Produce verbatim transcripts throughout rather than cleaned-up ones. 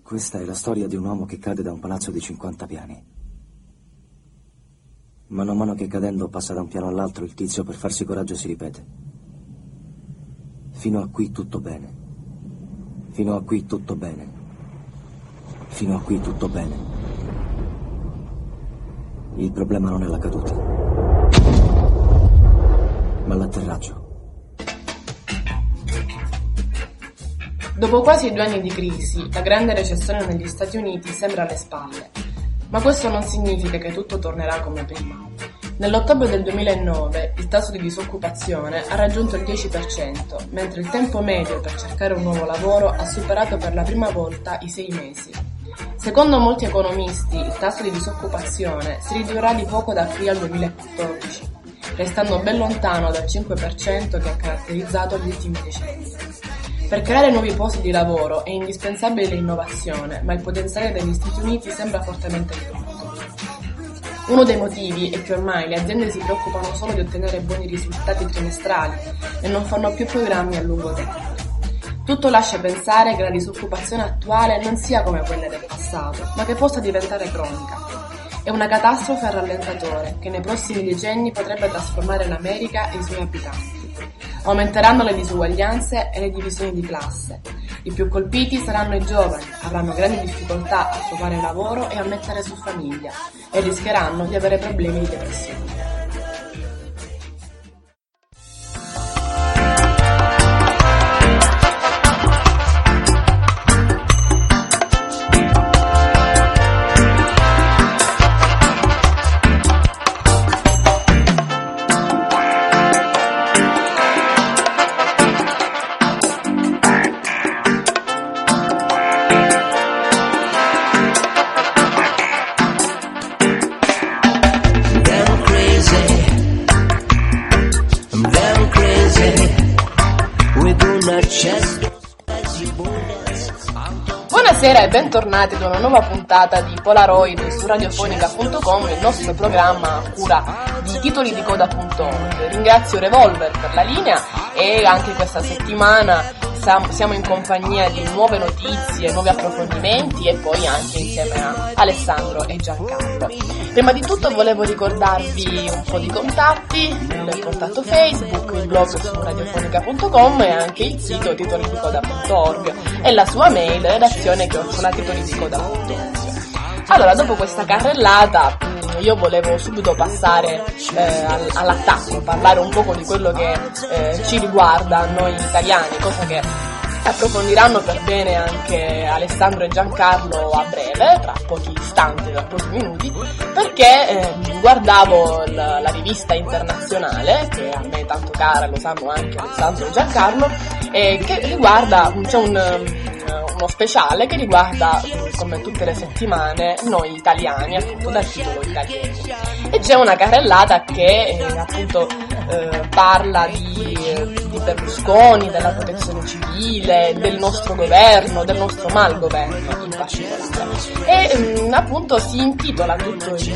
Questa è la storia di un uomo che cade da un palazzo di cinquanta piani. Mano a mano che cadendo passa da un piano all'altro, il tizio per farsi coraggio si ripete: fino a qui tutto bene, fino a qui tutto bene, fino a qui tutto bene. Il problema non è la caduta, ma l'atterraggio. Dopo quasi due anni di crisi, la grande recessione negli Stati Uniti sembra alle spalle, ma questo non significa che tutto tornerà come prima. Nell'ottobre del duemilanove il tasso di disoccupazione ha raggiunto il dieci per cento, mentre il tempo medio per cercare un nuovo lavoro ha superato per la prima volta i sei mesi. Secondo molti economisti, il tasso di disoccupazione si ridurrà di poco da qui al duemilaquattordici, restando ben lontano dal cinque per cento che ha caratterizzato gli ultimi decenni. Per creare nuovi posti di lavoro è indispensabile l'innovazione, ma il potenziale degli Stati Uniti sembra fortemente ridotto. Uno dei motivi è che ormai le aziende si preoccupano solo di ottenere buoni risultati trimestrali e non fanno più programmi a lungo termine. Tutto lascia pensare che la disoccupazione attuale non sia come quella del passato, ma che possa diventare cronica. È una catastrofe a rallentatore che nei prossimi decenni potrebbe trasformare l'America e i suoi abitanti. Aumenteranno le disuguaglianze e le divisioni di classe. I più colpiti saranno i giovani, avranno grandi difficoltà a trovare lavoro e a mettere su famiglia e rischieranno di avere problemi di depressione. Buonasera e bentornati ad una nuova puntata di Polaroid su radiofonica punto com, il nostro programma a cura di titoli di coda punto org. Ringrazio Revolver per la linea e anche questa settimana siamo in compagnia di nuove notizie, nuovi approfondimenti e poi anche insieme a Alessandro e Giancarlo. Prima di tutto volevo ricordarvi un po' di contatti, il contatto Facebook, il blog su radiofonica punto com e anche il sito titoli di coda punto org e la sua mail redazione chiocciola titoli di coda punto org. Allora, dopo questa carrellata io volevo subito passare eh, all'attacco, parlare un poco di quello che eh, ci riguarda a noi italiani, cosa che approfondiranno per bene anche Alessandro e Giancarlo a breve, tra pochi istanti, tra pochi minuti, perché eh, guardavo l- la rivista internazionale, che a me è tanto cara, lo sanno anche Alessandro e Giancarlo, eh, che riguarda, c'è un... uno speciale che riguarda, come tutte le settimane, noi italiani, appunto dal titolo Italiani. E c'è una carrellata che eh, appunto eh, parla di, di Berlusconi, della protezione civile, del nostro governo, del nostro malgoverno in particolare. E mh, appunto si intitola tutto il,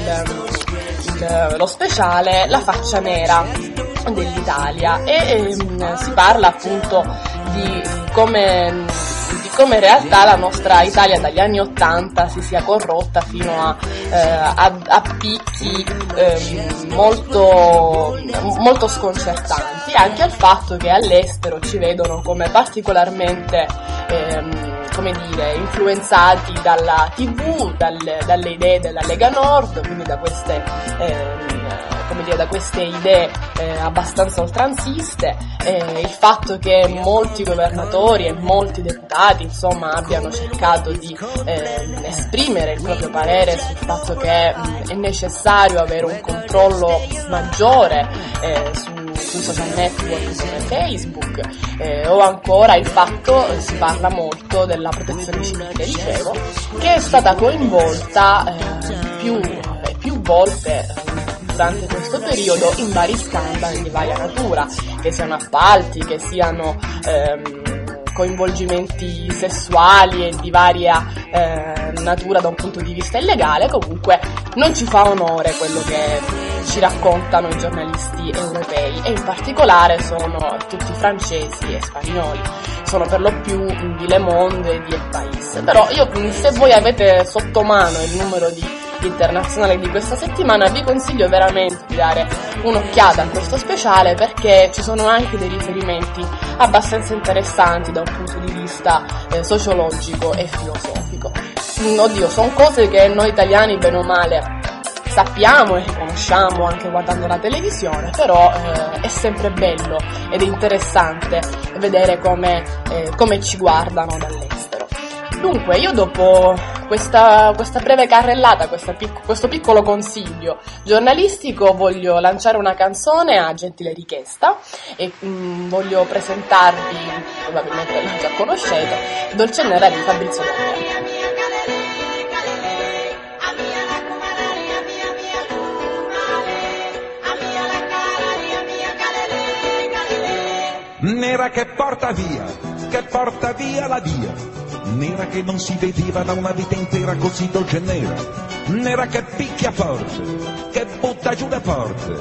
il, lo speciale La faccia nera dell'Italia e ehm, si parla appunto di come di come in realtà la nostra Italia dagli anni ottanta si sia corrotta fino a, eh, a, a picchi eh, molto, molto sconcertanti, anche al fatto che all'estero ci vedono come particolarmente ehm, come dire, influenzati dalla tivù, dalle, dalle idee della Lega Nord, quindi da queste ehm, come dire, da queste idee eh, abbastanza oltranziste, eh, il fatto che molti governatori e molti deputati insomma abbiano cercato di eh, esprimere il proprio parere sul fatto che mh, è necessario avere un controllo maggiore eh, su sui social network come Facebook, eh, o ancora il fatto, eh, si parla molto della protezione civile, dicevo, che è stata coinvolta eh, più, eh, più volte durante questo periodo in vari scandali di varia natura, che siano appalti, che siano ehm, coinvolgimenti sessuali e di varia eh, natura da un punto di vista illegale. Comunque non ci fa onore quello che ci raccontano i giornalisti europei, e in particolare sono tutti francesi e spagnoli, sono per lo più di Le Monde e di El País. Però io, se voi avete sotto mano il numero di internazionale di questa settimana, vi consiglio veramente di dare un'occhiata a questo speciale, perché ci sono anche dei riferimenti abbastanza interessanti da un punto di vista eh, sociologico e filosofico. Oddio, sono cose che noi italiani bene o male sappiamo e conosciamo anche guardando la televisione, però eh, è sempre bello ed è interessante vedere come, eh, come ci guardano dall'estero. Dunque, io dopo questa, questa breve carrellata, questa pic- questo piccolo consiglio giornalistico, voglio lanciare una canzone a gentile richiesta e mh, voglio presentarvi, probabilmente la già conoscete, Dolce Nera di Fabrizio Donnelly. Nera che porta via, che porta via la via, nera che non si vedeva da una vita intera così dolce e nera, nera che picchia forte, che butta giù le porte,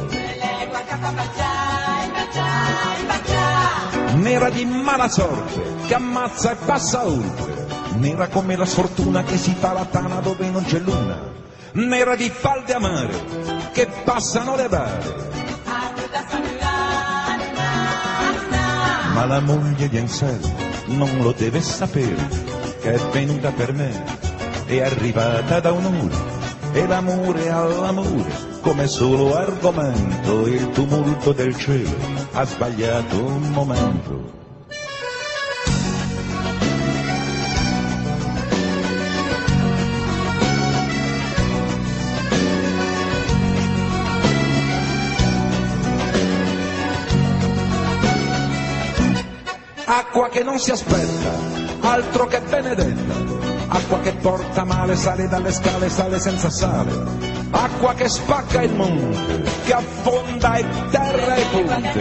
nera di mala sorte, che ammazza e passa oltre, nera come la sfortuna che si fa la tana dove non c'è luna, nera di falde amare, che passano le bare. Ma la moglie di Anselmo non lo deve sapere, che è venuta per me, è arrivata da un'ora, e l'amore all'amore come solo argomento, il tumulto del cielo ha sbagliato un momento. Acqua che non si aspetta, altro che benedetta, acqua che porta male, sale dalle scale, sale senza sale, acqua che spacca il monte, che affonda e terra e ponte.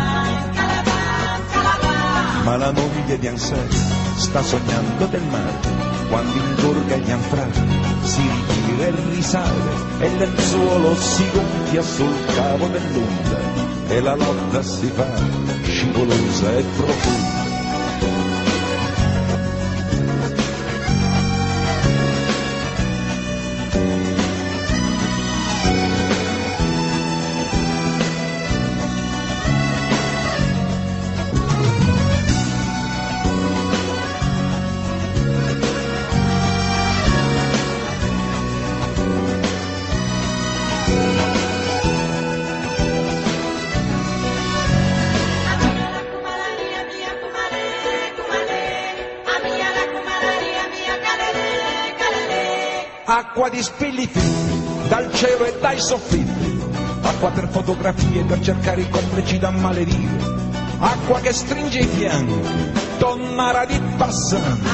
Ma la moglie di Anselmo sta sognando del mare, quando ingorga gli anfratti, si ritira e risale, e il lenzuolo si gonfia sul cavo dell'onda, e la lotta si fa scivolosa e profonda. Acqua di spilli fitti, dal cielo e dai soffitti, acqua per fotografie, per cercare i complici da maledire, acqua che stringe i fianchi, tonnara di passanti.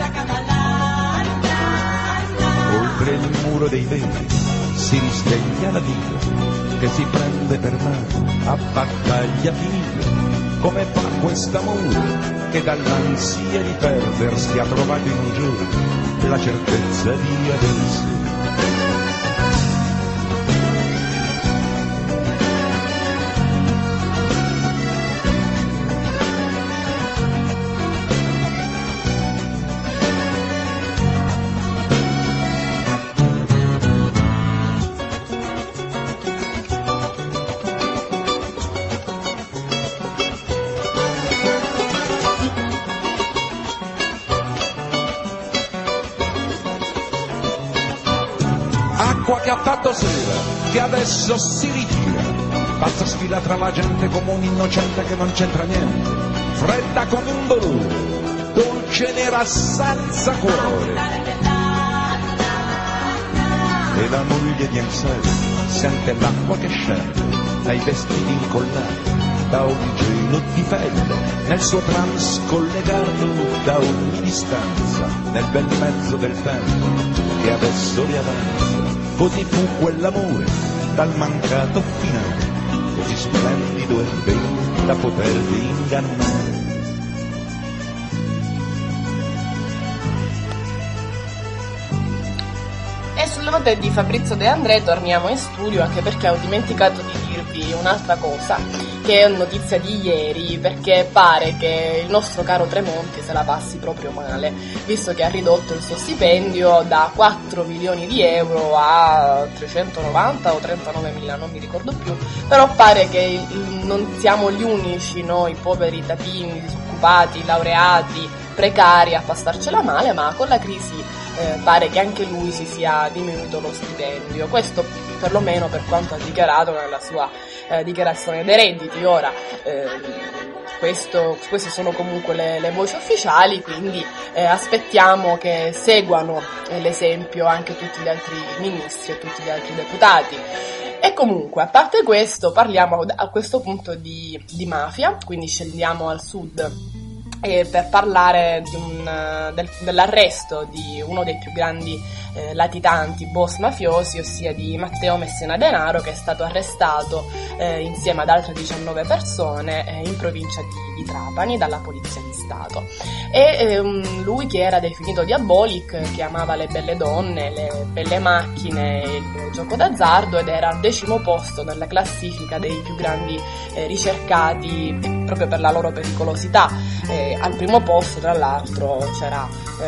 Oltre il muro dei vetri si risveglia la vita, che si prende per mano a battaglia finita, come fa quest'amore che dall'ansia di perdersi ha trovato in un giorno la certezza di aversi. Acqua che ha fatto sera, che adesso si ritira, passa sfila tra la gente come un innocente che non c'entra niente, fredda come un dolore, dolce nera senza cuore. E la moglie di Anselmo sente l'acqua che scende dai vestiti incollati, da un gelo di pelle, nel suo trans collegato da ogni distanza, nel bel mezzo del tempo che adesso riavanza. Così fu quell'amore dal mancato finale, così splendido e bello da potervi ingannare. E sulle note di Fabrizio De André torniamo in studio, anche perché ho dimenticato di dirvi un'altra cosa, che è notizia di ieri, perché pare che il nostro caro Tremonti se la passi proprio male, visto che ha ridotto il suo stipendio da quattro milioni di euro a trecentonovanta o trentanove mila, non mi ricordo più, però pare che non siamo gli unici, noi poveri tapini, disoccupati, laureati, precari a passarcela male, ma con la crisi Eh, pare che anche lui si sia diminuito lo stipendio, questo perlomeno per quanto ha dichiarato nella sua eh, dichiarazione dei redditi. Ora eh, questo, queste sono comunque le, le voci ufficiali, quindi eh, aspettiamo che seguano eh, l'esempio anche tutti gli altri ministri e tutti gli altri deputati. E comunque, a parte questo, parliamo a questo punto di, di mafia, quindi scendiamo al sud e per parlare di un, del, dell'arresto di uno dei più grandi eh, latitanti boss mafiosi, ossia di Matteo Messina Denaro, che è stato arrestato eh, insieme ad altre diciannove persone eh, in provincia di, di Trapani dalla Polizia di Stato. E ehm, lui, che era definito diabolic, che amava le belle donne, le belle macchine e il gioco d'azzardo, ed era al decimo posto nella classifica dei più grandi eh, ricercati eh, proprio per la loro pericolosità. Eh, al primo posto, tra l'altro, c'era,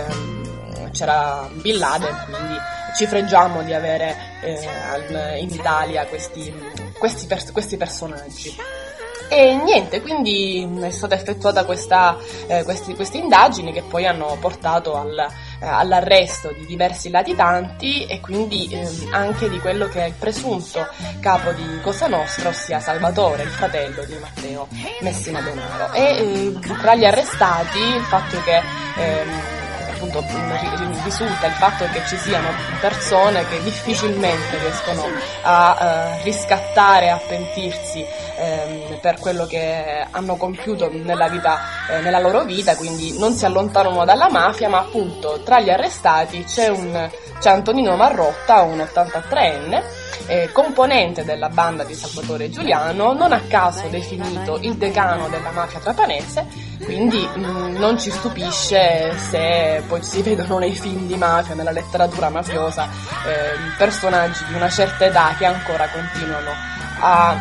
ehm, c'era Bin Laden, quindi ci freggiamo di avere eh, in Italia questi, questi, pers- questi personaggi. E niente, quindi è stata effettuata questa, eh, questi, queste indagini che poi hanno portato al, eh, all'arresto di diversi latitanti e quindi eh, anche di quello che è il presunto capo di Cosa Nostra, ossia Salvatore, il fratello di Matteo Messina Denaro. E eh, tra gli arrestati il fatto che eh, appunto risulta il fatto che ci siano persone che difficilmente riescono a eh, riscattare, a pentirsi ehm, per quello che hanno compiuto nella vita, eh, nella loro vita, quindi non si allontanano dalla mafia, ma appunto tra gli arrestati c'è un c'è Antonino Marrotta, un ottantatreenne, eh, componente della banda di Salvatore Giuliano, non a caso definito il decano della mafia trapanese, quindi mh, non ci stupisce se poi si vedono nei film di mafia, nella letteratura mafiosa, eh, personaggi di una certa età che ancora continuano a,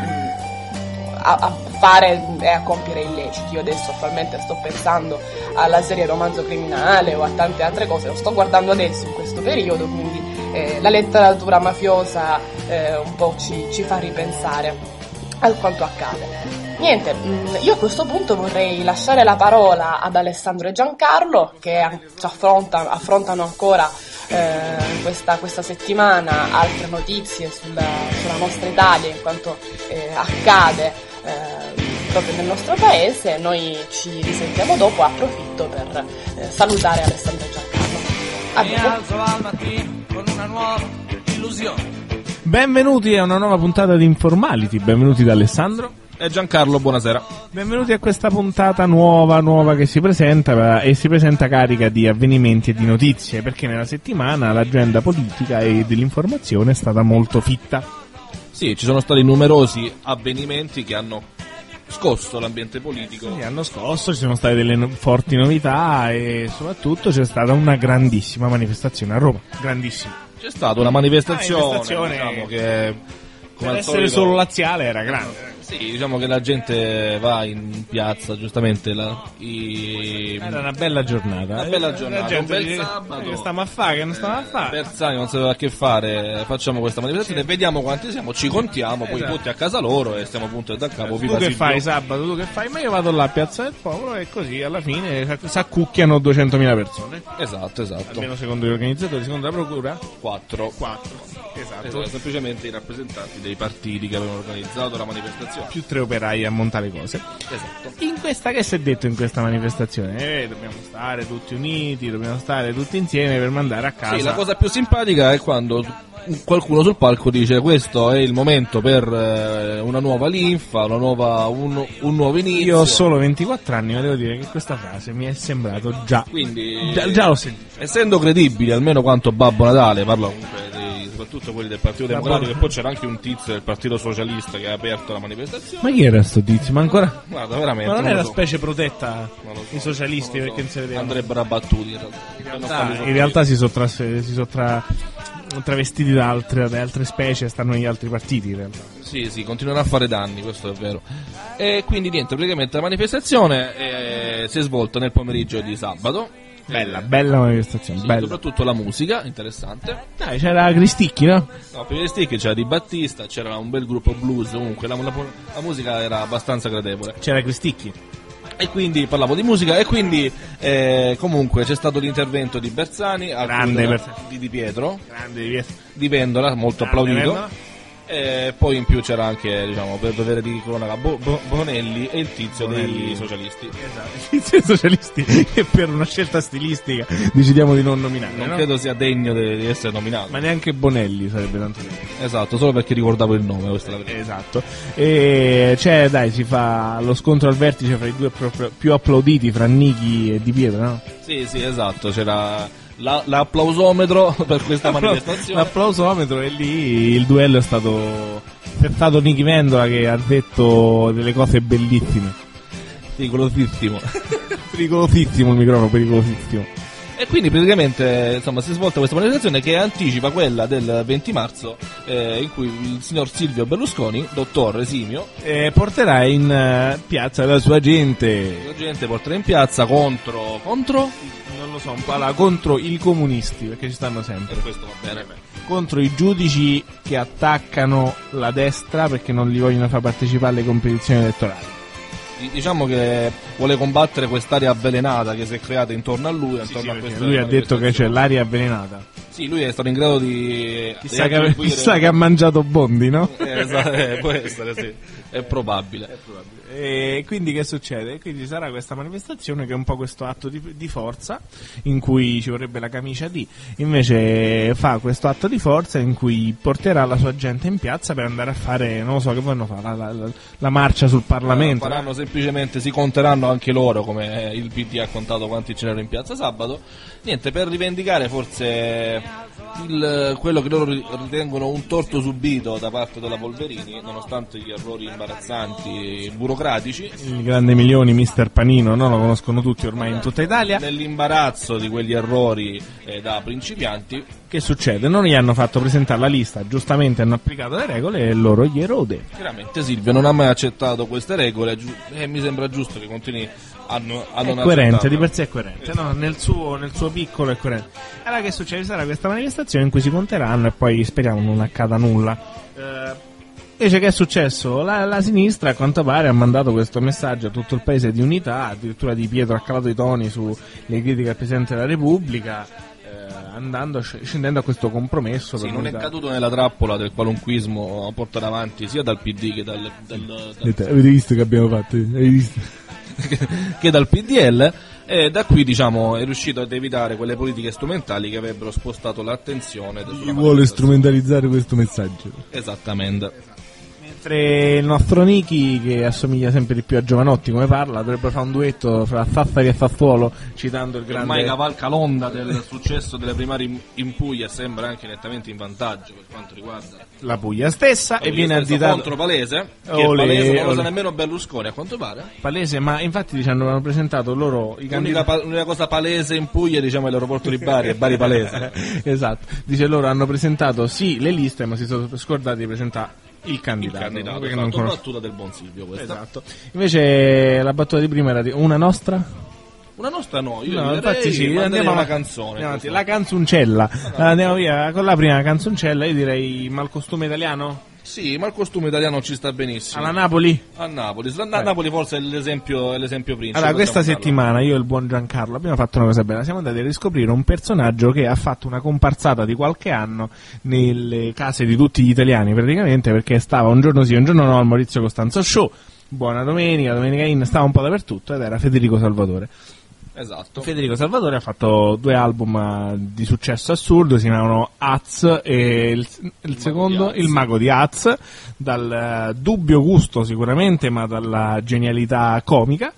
a, a fare e a compiere illeciti. Io adesso attualmente sto pensando alla serie Romanzo Criminale o a tante altre cose, lo sto guardando adesso in questo periodo, quindi eh, la letteratura mafiosa eh, un po' ci, ci fa ripensare a quanto accade. Niente, io a questo punto vorrei lasciare la parola ad Alessandro e Giancarlo, che ci affrontano, affrontano ancora eh, questa, questa settimana altre notizie sulla, sulla nostra Italia, in quanto eh, accade eh, proprio nel nostro paese. Noi ci risentiamo dopo, approfitto per eh, salutare Alessandro e Giancarlo. A Mi alzo al mattino con una nuova illusione. Benvenuti a una nuova puntata di Informality, benvenuti da Alessandro e Giancarlo, buonasera. Benvenuti a questa puntata nuova, nuova che si presenta e si presenta carica di avvenimenti e di notizie, perché nella settimana l'agenda politica e dell'informazione è stata molto fitta. Sì, ci sono stati numerosi avvenimenti che hanno scosso l'ambiente politico. Sì, hanno scosso, ci sono state delle no- forti novità e soprattutto c'è stata una grandissima manifestazione a Roma, grandissima. C'è stata una manifestazione, ah, manifestazione diciamo che come per al essere solito, solo laziale era grande. Sì, diciamo che la gente va in piazza, giustamente la, i... Era una bella giornata. Una bella giornata, la gente un bel dice, sabato. Che stiamo a fare, che non stiamo a fare. Bersani non sapeva che fare, facciamo questa manifestazione, sì. Vediamo quanti siamo, ci contiamo, poi esatto. Tutti a casa loro e stiamo punto da capo. Tu che fai sabato, tu che fai? Ma io vado là a Piazza del Popolo e così alla fine s'accucchiano duecentomila persone. Esatto, esatto. Almeno secondo gli organizzatori, secondo la procura? Quattro. Quattro. Esatto. esatto. Semplicemente i rappresentanti dei partiti che avevano organizzato la manifestazione. Più tre operai a montare cose. Esatto. In questa, che si è detto in questa manifestazione? Eh, dobbiamo stare tutti uniti, dobbiamo stare tutti insieme per mandare a casa. Sì, la cosa più simpatica è quando qualcuno sul palco dice: questo è il momento per eh, una nuova linfa, una nuova, un, un nuovo inizio. Io ho solo ventiquattro anni, ma devo dire che questa frase mi è sembrato già. Quindi, già, già l'ho sentito. Essendo credibili, almeno quanto Babbo Natale, parlo comunque dei, soprattutto quelli del Partito Democratico, e poi c'era anche un tizio del Partito Socialista che ha aperto la manifestazione. Ma chi era sto tizio? Ma ancora? Guarda, veramente. Ma non, non era so. specie protetta so, i socialisti so. perché non si vedeva. Andrebbero abbattuti in realtà. In realtà, in realtà si sottrasse, si sottra travestiti da altre, da altre specie, stanno negli altri partiti in realtà. Sì, sì, continuerà a fare danni, questo è vero. E quindi niente, praticamente la manifestazione eh, si è svolta nel pomeriggio di sabato. Bella, bella manifestazione, Sì, bella. soprattutto la musica, interessante. Dai, c'era Cristicchi, no? No, per gli stick c'era Di Battista, c'era un bel gruppo blues, comunque la, la, la musica era abbastanza gradevole. C'era Cristicchi. E quindi parlavo di musica e quindi eh, comunque c'è stato l'intervento di Bersani, al Grande cui- Bersani. di Di Pietro, Grande di Pietro. di Vendola, molto Grande applaudito. Vendola. E poi in più c'era anche, diciamo, per dovere di cronaca Bo- Bo- Bonelli e il tizio Bonelli. dei socialisti. Esatto, i tizio socialisti che per una scelta stilistica decidiamo di non nominare, Non no? credo sia degno de- di essere nominato. Ma neanche Bonelli sarebbe tanto bene. Esatto, solo perché ricordavo il nome, questa è la verità. Esatto. E c'è, dai, si fa lo scontro al vertice fra i due pro- più applauditi, fra Nichi e Di Pietro, no? Sì, sì, esatto, c'era la- l'applausometro per questa manifestazione. L'applausometro, e lì il duello è stato è stato Nichi Vendola che ha detto delle cose bellissime. Pericolosissimo. Pericolosissimo il microfono, pericolosissimo. E quindi praticamente insomma si è svolta questa manifestazione che anticipa quella del venti marzo eh, in cui il signor Silvio Berlusconi, dottor esimio, E porterà in eh, piazza la sua gente. la gente porterà in piazza contro contro Non lo so, un po' la- contro i comunisti, perché ci stanno sempre. e questo va bene. Contro i giudici che attaccano la destra perché non li vogliono far partecipare alle competizioni elettorali. Diciamo che vuole combattere quest'area avvelenata che si è creata intorno a lui, Sì, intorno sì, a perché questa lui ha detto che c'è l'aria avvelenata. Sì, lui è stato in grado di Chissà, di che, attribuire- chissà che ha mangiato Bondi, no? Eh, esatto, eh, può essere, sì. È probabile. E quindi che succede? Quindi sarà questa manifestazione che è un po' questo atto di, di forza in cui ci vorrebbe la camicia D, invece fa questo atto di forza in cui porterà la sua gente in piazza per andare a fare, non lo so che vanno fare, la, la, la, la marcia sul Parlamento. Faranno semplicemente, si conteranno anche loro, come il P D ha contato quanti ce n'erano in piazza sabato. Niente, per rivendicare forse il, quello che loro ritengono un torto subito da parte della Polverini, nonostante gli errori imbarazzanti burocratici. Il grande Milioni, mister Panino, no? Lo conoscono tutti ormai in tutta Italia. Nell'imbarazzo di quegli errori eh, da principianti, Che succede? Non gli hanno fatto presentare la lista, giustamente hanno applicato le regole e loro gli erode. chiaramente Silvio non ha mai accettato queste regole giu- e mi sembra giusto che continui a, no- a È non coerente, accettarle. di per sé è coerente, no? Nel suo, nel suo piccolo è coerente. Allora che succede? Sarà questa manifestazione in cui si conteranno e poi speriamo non accada nulla. Eh, Invece che è successo? La, la sinistra a quanto pare ha mandato questo messaggio a tutto il paese di unità, addirittura Di Pietro ha calato i toni sulle critiche al Presidente della Repubblica, eh, andando, scendendo a questo compromesso. Sì, per non è l'unità. caduto nella trappola del qualunquismo portato avanti sia dal P D che dal, dal- dal- Avete visto che abbiamo fatto? Avete visto? che dal P D L, e da qui diciamo è riuscito ad evitare quelle politiche strumentali che avrebbero spostato l'attenzione sulla Chi vuole manifestazione. strumentalizzare questo messaggio? Esattamente. Mentre il nostro Nichi, che assomiglia sempre di più a Giovanotti come parla, dovrebbe fare un duetto fra Sassari e Sassuolo, citando il grande... Ormai cavalca l'onda del successo delle primarie in- in Puglia, sembra anche nettamente in vantaggio per quanto riguarda la Puglia stessa, la e viene Puglia stessa additato contro Palese, che Olè, Palese non lo sa olè. nemmeno Berlusconi a quanto pare. Palese, ma infatti diciamo hanno presentato loro i L'unica, candidati. pa- l'unica cosa palese in Puglia diciamo è l'aeroporto di Bari, è Bari Palese. Esatto, dice loro hanno presentato sì le liste, ma si sono scordati di presentare il Il candidato, candidato, perché esatto, non conosco- battuta del buon Silvio questa. Esatto. Invece la battuta di prima era di una nostra? Una nostra no, io No, direi infatti sì, manderei andiamo una avanti. canzone. Andiamo avanti. questo. La canzoncella. Andiamo via con la prima canzoncella, io direi malcostume italiano? Sì, ma il costume italiano ci sta benissimo. Alla Napoli? A Napoli, a Napoli forse è l'esempio, è l'esempio principe. Allora, questa possiamo farlo. settimana io e il buon Giancarlo abbiamo fatto una cosa bella, siamo andati a riscoprire un personaggio che ha fatto una comparsata di qualche anno nelle case di tutti gli italiani praticamente, perché stava un giorno sì, un giorno no al Maurizio Costanzo Show, Buona Domenica, Domenica In, stava un po' dappertutto, ed era Federico Salvatore. Esatto. Federico Salvatore ha fatto due album eh, di successo assurdo, si chiamano Az e il, il secondo di Az. Il Mago di Az, dal eh, dubbio gusto sicuramente, ma dalla genialità comica.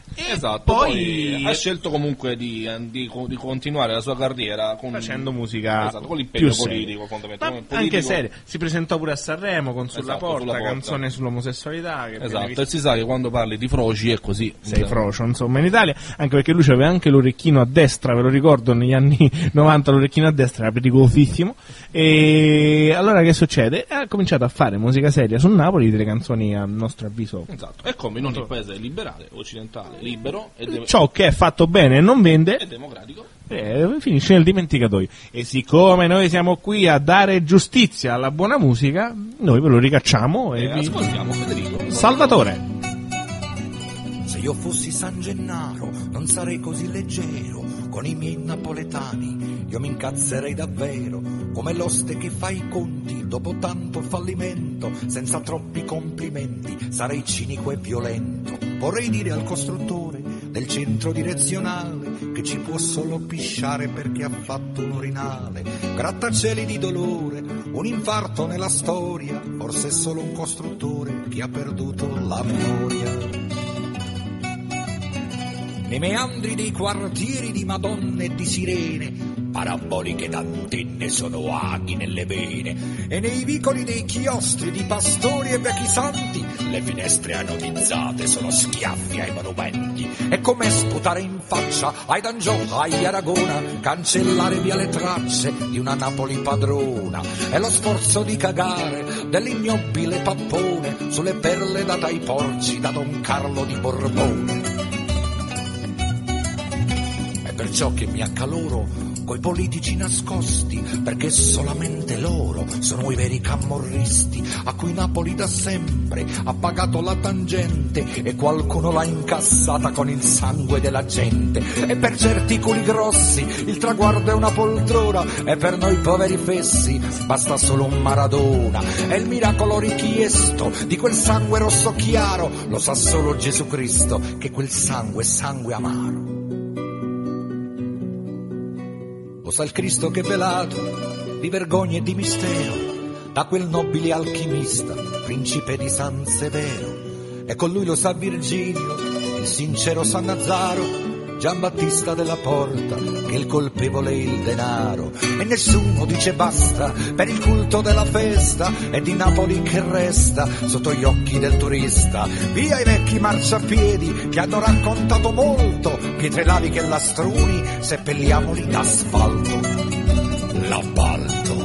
Esatto, poi, poi ha scelto comunque di, di, di continuare la sua carriera con, facendo musica, esatto, con l'impegno più politico, seria. fondamentalmente. Ma anche politico. seria. Si presentò pure a Sanremo con Sulla, Esatto, porta, Sulla Porta. canzone sull'omosessualità. Che Esatto, e si sa che quando parli di froci è così. Sei frocio, insomma, in Italia, anche perché lui aveva anche l'orecchino a destra, ve lo ricordo, negli anni novanta l'orecchino a destra era pericolosissimo. E allora che succede? Ha cominciato a fare musica seria su Napoli, delle canzoni a nostro avviso. Esatto, è come in ogni paese liberale, occidentale, libero e de- ciò che è fatto bene e non vende è democratico. Eh, finisce nel dimenticatoio. E siccome noi siamo qui a dare giustizia alla buona musica, noi ve lo ricacciamo e, E vi... ascoltiamo Federico Salvatore. Se io fossi San Gennaro non sarei così leggero, con i miei napoletani io mi incazzerei davvero, come l'oste che fa i conti dopo tanto fallimento, senza troppi complimenti, sarei cinico e violento. Vorrei dire al costruttore del centro direzionale che ci può solo pisciare perché ha fatto un urinale, grattacieli di dolore, un infarto nella storia, forse è solo un costruttore che ha perduto la memoria. Nei meandri dei quartieri di Madonne e di Sirene, paraboliche d'antenne sono aghi nelle vene, e nei vicoli dei chiostri di pastori e vecchi santi le finestre anodizzate sono schiaffi ai monumenti. È come sputare in faccia ai Dangiò, ai Aragona, cancellare via le tracce di una Napoli padrona. È lo sforzo di cagare dell'ignobile pappone sulle perle date ai porci da Don Carlo di Borbone. Perciò che mi accaloro coi politici nascosti, perché solamente loro sono i veri camorristi, a cui Napoli da sempre ha pagato la tangente e qualcuno l'ha incassata con il sangue della gente. E per certi culi grossi il traguardo è una poltrona, e per noi poveri fessi basta solo un Maradona. È il miracolo richiesto di quel sangue rosso chiaro, lo sa solo Gesù Cristo che quel sangue è sangue amaro. Lo sa il Cristo che velato di vergogna e di mistero, da quel nobile alchimista, principe di San Severo. E con lui lo sa Virgilio, il sincero San Nazzaro, Giambattista della Porta, che il colpevole è il denaro. E nessuno dice basta per il culto della festa, e di Napoli che resta sotto gli occhi del turista. Via i vecchi marciapiedi che hanno raccontato molto, pietre lavi che lastruni, seppelliamoli d'asfalto. L'appalto.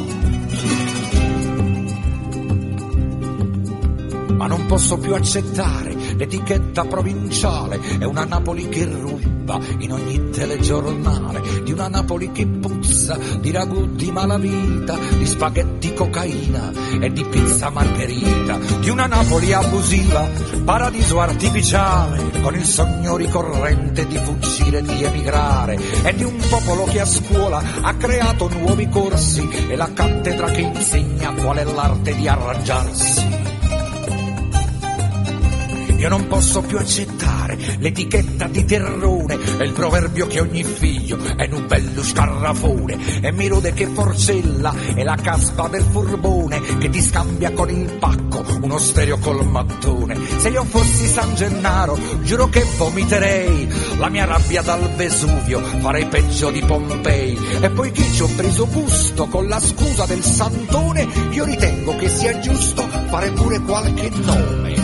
Ma non posso più accettare l'etichetta provinciale, è una Napoli che ruba in ogni telegiornale, di una Napoli che puzza di ragù di malavita, di spaghetti cocaina e di pizza margherita, di una Napoli abusiva, paradiso artificiale, con il sogno ricorrente di fuggire e di emigrare, e di un popolo che a scuola ha creato nuovi corsi e la cattedra che insegna qual è l'arte di arrangiarsi. Io non posso più accettare l'etichetta di terrone e il proverbio che ogni figlio è un bello scarrafone, e mi rode che forcella è la caspa del furbone che ti scambia con il pacco uno stereo col mattone. Se io fossi San Gennaro giuro che vomiterei la mia rabbia dal Vesuvio, farei peggio di Pompei. E poiché ci ho preso gusto con la scusa del santone, io ritengo che sia giusto fare pure qualche nome.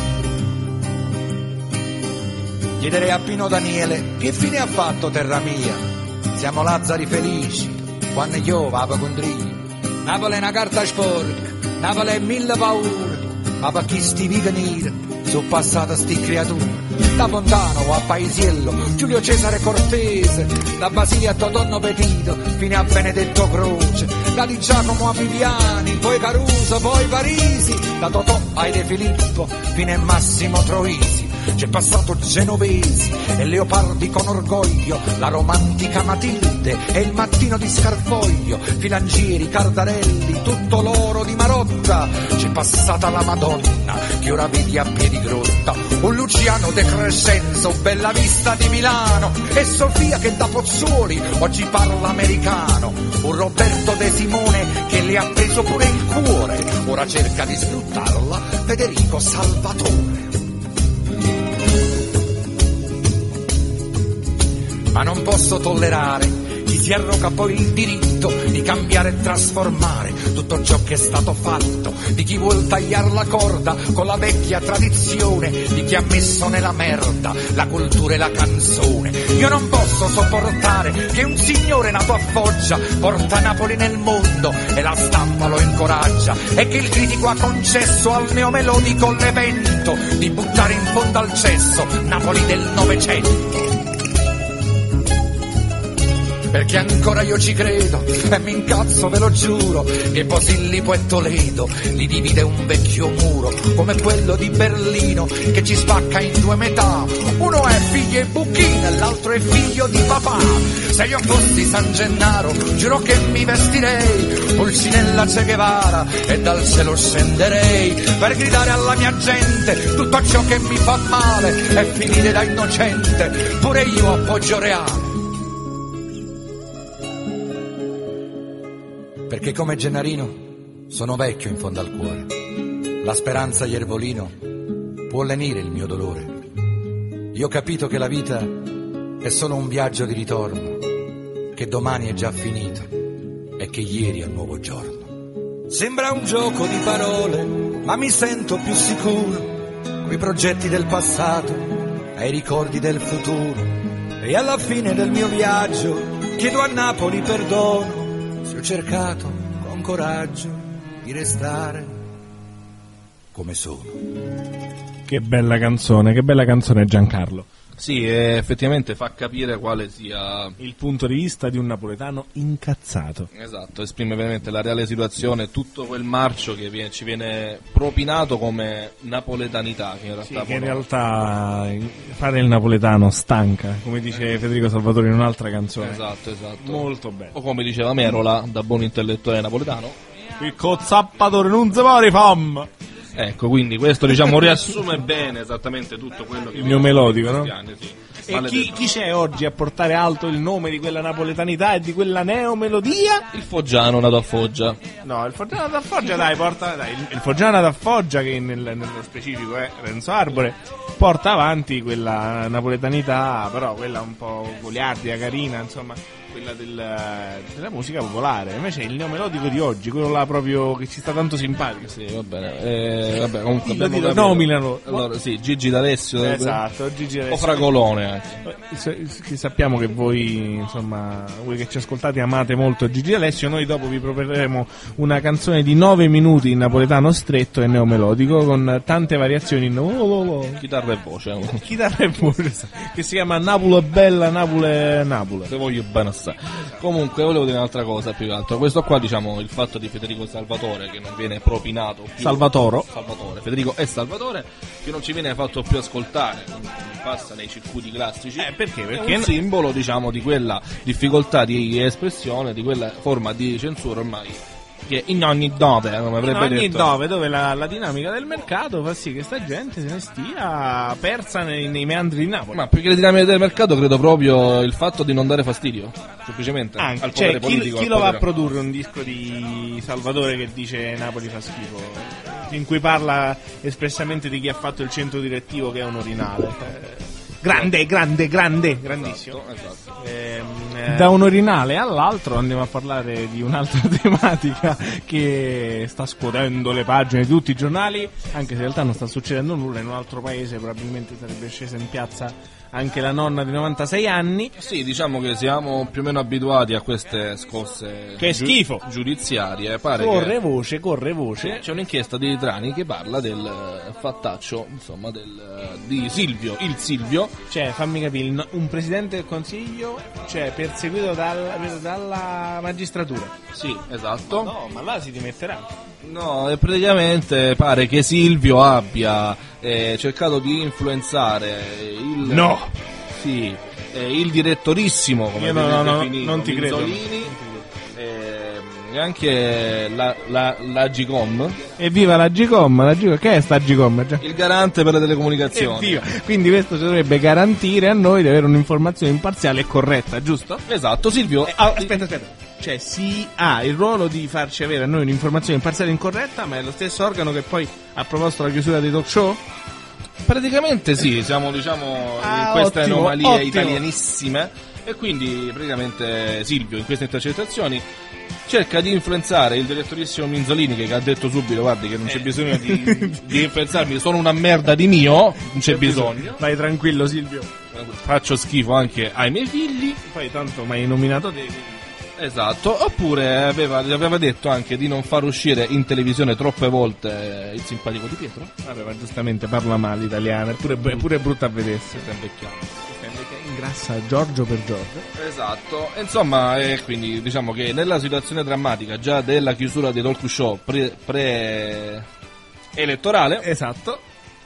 Chiederei a Pino Daniele che fine ha fatto terra mia, siamo Lazzari felici quando io vado con Dri. Napoli è una carta sporca, Napoli è mille paure, ma per chi sti venire sono passate sti creature. Da Fontano a Paesiello, Giulio Cesare Cortese, da Basile a Totonno Petito fino a Benedetto Croce, da Di Giacomo a Viviani, poi Caruso, poi Parisi, da Totò ai De Filippo fino a Massimo Troisi. C'è passato Genovesi e Leopardi con orgoglio, la romantica Matilde e il mattino di Scarfoglio, Filangieri, Cardarelli, tutto l'oro di Marotta. C'è passata la Madonna che ora vedi a piedi grotta, un Luciano De Crescenzo, Bella Vista di Milano, e Sofia che da Pozzuoli oggi parla americano, un Roberto De Simone che le ha preso pure il cuore, ora cerca di sfruttarla Federico Salvatore. ma non posso tollerare chi si arroga poi il diritto di cambiare e trasformare tutto ciò che è stato fatto, di chi vuol tagliare la corda con la vecchia tradizione, di chi ha messo nella merda la cultura e la canzone. Io non posso sopportare che un signore nato a Foggia porta Napoli nel mondo e la stampa lo incoraggia, e che il critico ha concesso al neomelodico l'evento di buttare in fondo al cesso Napoli del Novecento. Perché ancora io ci credo e mi incazzo, ve lo giuro, che Posillipo e Toledo li divide un vecchio muro, come quello di Berlino che ci spacca in due metà. Uno è figlio e buchino e l'altro è figlio di papà. Se io fossi San Gennaro giuro che mi vestirei Pulcinella Che Guevara e dal cielo scenderei per gridare alla mia gente tutto ciò che mi fa male e finire da innocente. Pure io appoggio Reale, perché come Gennarino sono vecchio in fondo al cuore. La speranza Iervolino può lenire il mio dolore. Io ho capito che la vita è solo un viaggio di ritorno, che domani è già finito e che ieri è un nuovo giorno. Sembra un gioco di parole, ma mi sento più sicuro coi progetti del passato, ai ricordi del futuro. E alla fine del mio viaggio chiedo a Napoli perdono se ho cercato con coraggio di restare come sono. Che bella canzone, che bella canzone Giancarlo. Sì, e effettivamente fa capire quale sia il punto di vista di un napoletano incazzato. Esatto, esprime veramente la reale situazione, tutto quel marcio che viene, ci viene propinato come napoletanità, che in realtà, sì, che in realtà fare il napoletano stanca, come dice eh. Federico Salvatore in un'altra canzone. Esatto, esatto. Molto bello. O come diceva Merola, da buon intellettuale napoletano, il cozzappatore non si muore fam. Ecco, quindi questo diciamo riassume bene esattamente tutto quello che il mio melodico, no? Sì. E chi, chi c'è oggi a portare alto il nome di quella napoletanità e di quella neomelodia? Il foggiano nato a Foggia. No, il foggiano nato a Foggia, dai, porta dai, il, il foggiano nato a Foggia, che nel, nello specifico è Renzo Arbore, porta avanti quella napoletanità, però quella un po' goliardica, carina, insomma, quella del, della musica popolare. Invece il neomelodico di oggi, quello là proprio che ci sta tanto simpatico. Sì, va bene. Eh, vabbè, comunque lo dico, nominano. Allora, sì, Gigi D'Alessio. Esatto, Gigi D'Alessio. O Fragolone anche. Sappiamo che voi, insomma, voi che ci ascoltate amate molto Gigi D'Alessio. Noi dopo vi proporremo una canzone di nove minuti in napoletano stretto e neomelodico con tante variazioni in oh, oh, oh. chitarra e voce. Chitarra e voce, che si chiama Napoli Bella, Napoli Napoli. Se voglio bene assai. Comunque volevo dire un'altra cosa più che altro. Questo qua, diciamo, il fatto di Federico Salvatore che non viene propinato più. Salvatore. Salvatore. Federico e Salvatore che non ci viene fatto più ascoltare, non passa nei circuiti classici. Eh, perché? Perché è un simbolo, diciamo, di quella difficoltà di espressione, di quella forma di censura ormai che in ogni dove, come avrebbe in ogni detto. dove, dove la, la dinamica del mercato fa sì che sta gente se ne stia persa nei, nei meandri di Napoli. Ma più che le dinamiche del mercato credo proprio il fatto di non dare fastidio, semplicemente. Anche, al cioè, potere chi, politico. chi lo potere... va a produrre un disco di Salvatore che dice Napoli fa schifo, in cui parla espressamente di chi ha fatto il centro direttivo che è un orinale? Grande, grande, grande, grandissimo. Esatto, esatto. Ehm, da un orinale all'altro andiamo a parlare di un'altra tematica che sta scuotendo le pagine di tutti i giornali, anche se in realtà non sta succedendo nulla. In un altro paese probabilmente sarebbe scesa in piazza anche la nonna di novantasei anni. Sì, diciamo che siamo più o meno abituati a queste scosse che giu- schifo giudiziarie. Pare corre che voce, corre voce. C'è un'inchiesta di Trani che parla del fattaccio, insomma, del, di Silvio, il Silvio. Cioè, fammi capire, un presidente del consiglio, cioè, perseguito dal, dalla magistratura. Sì, esatto. Ma no, ma là si dimetterà. No, e praticamente pare che Silvio abbia eh, cercato di influenzare il... No! Sì, eh, il direttorissimo, come Io no, no, no, definito, non ti credo. Minzolini, eh, e anche la, la, la Gcom. Evviva la Gcom, la Gcom, che è sta Gcom? Già? Il garante per le telecomunicazioni. Evviva! Quindi questo ci dovrebbe garantire a noi di avere un'informazione imparziale e corretta, giusto? Esatto, Silvio... Eh, oh, aspetta, aspetta. Cioè si ha il ruolo di farci avere a noi un'informazione imparziale e incorretta, ma è lo stesso organo che poi ha proposto la chiusura dei talk show? Praticamente sì, siamo diciamo ah, in queste ottimo, anomalie ottimo. italianissime. E quindi praticamente Silvio in queste intercettazioni cerca di influenzare il direttorissimo Minzolini, che ha detto subito: guardi che non c'è bisogno di, di influenzarmi, sono una merda di mio, non c'è bisogno, vai tranquillo Silvio, faccio schifo anche ai miei figli, poi tanto mi hai nominato te. Esatto. Oppure aveva, aveva detto anche di non far uscire in televisione troppe volte il simpatico Di Pietro. Vabbè, ma giustamente parla male italiano, è pure, è pure brutto a vedersi. Sta invecchiando. Ingrassa Giorgio per Giorgio. Esatto. Insomma, e quindi diciamo che nella situazione drammatica già della chiusura dei talk show pre, pre elettorale, esatto,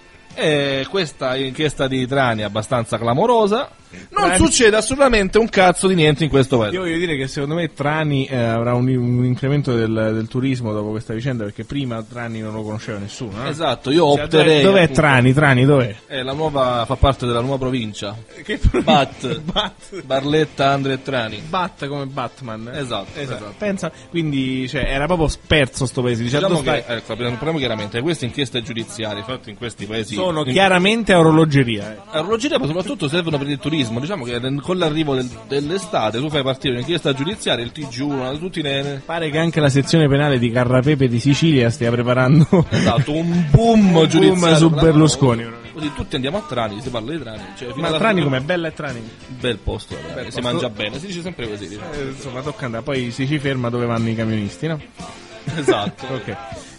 e questa inchiesta di Trani è abbastanza clamorosa. Non Trani... succede assolutamente un cazzo di niente in questo paese. Io voglio dire che secondo me Trani eh, avrà un, un incremento del, del turismo dopo questa vicenda, perché prima Trani non lo conosceva nessuno. Eh? Esatto, io cioè, opterei. Dov'è appunto, Trani? Trani dov'è? È la nuova, fa parte della nuova provincia. Che provincia? Bat. Bat. Barletta, Andre e Trani. Bat come Batman. Esatto, esatto. esatto. Pensa, quindi cioè, era proprio sperso sto paese. Diciamo, diciamo stai... che, ecco, parliamo chiaramente, queste inchieste giudiziarie fatte in questi paesi sono in... chiaramente a orologeria. Eh. A orologeria, ma soprattutto servono per il turismo. Diciamo che con l'arrivo del, dell'estate tu fai partire un'inchiesta giudiziaria, il T G uno, tutti ne... Pare che anche la sezione penale di Carrapepe di Sicilia stia preparando esatto, un boom, un giudiziario boom su Berlusconi. Così tutti andiamo a Trani, si parla di Trani. Cioè, ma Trani fine... com'è? Bella è Trani? Bel posto, bel si posto. Mangia bene, si dice sempre così. Diciamo. Eh, insomma, tocca andare, poi si ci ferma dove vanno i camionisti, no? Esatto. Ok.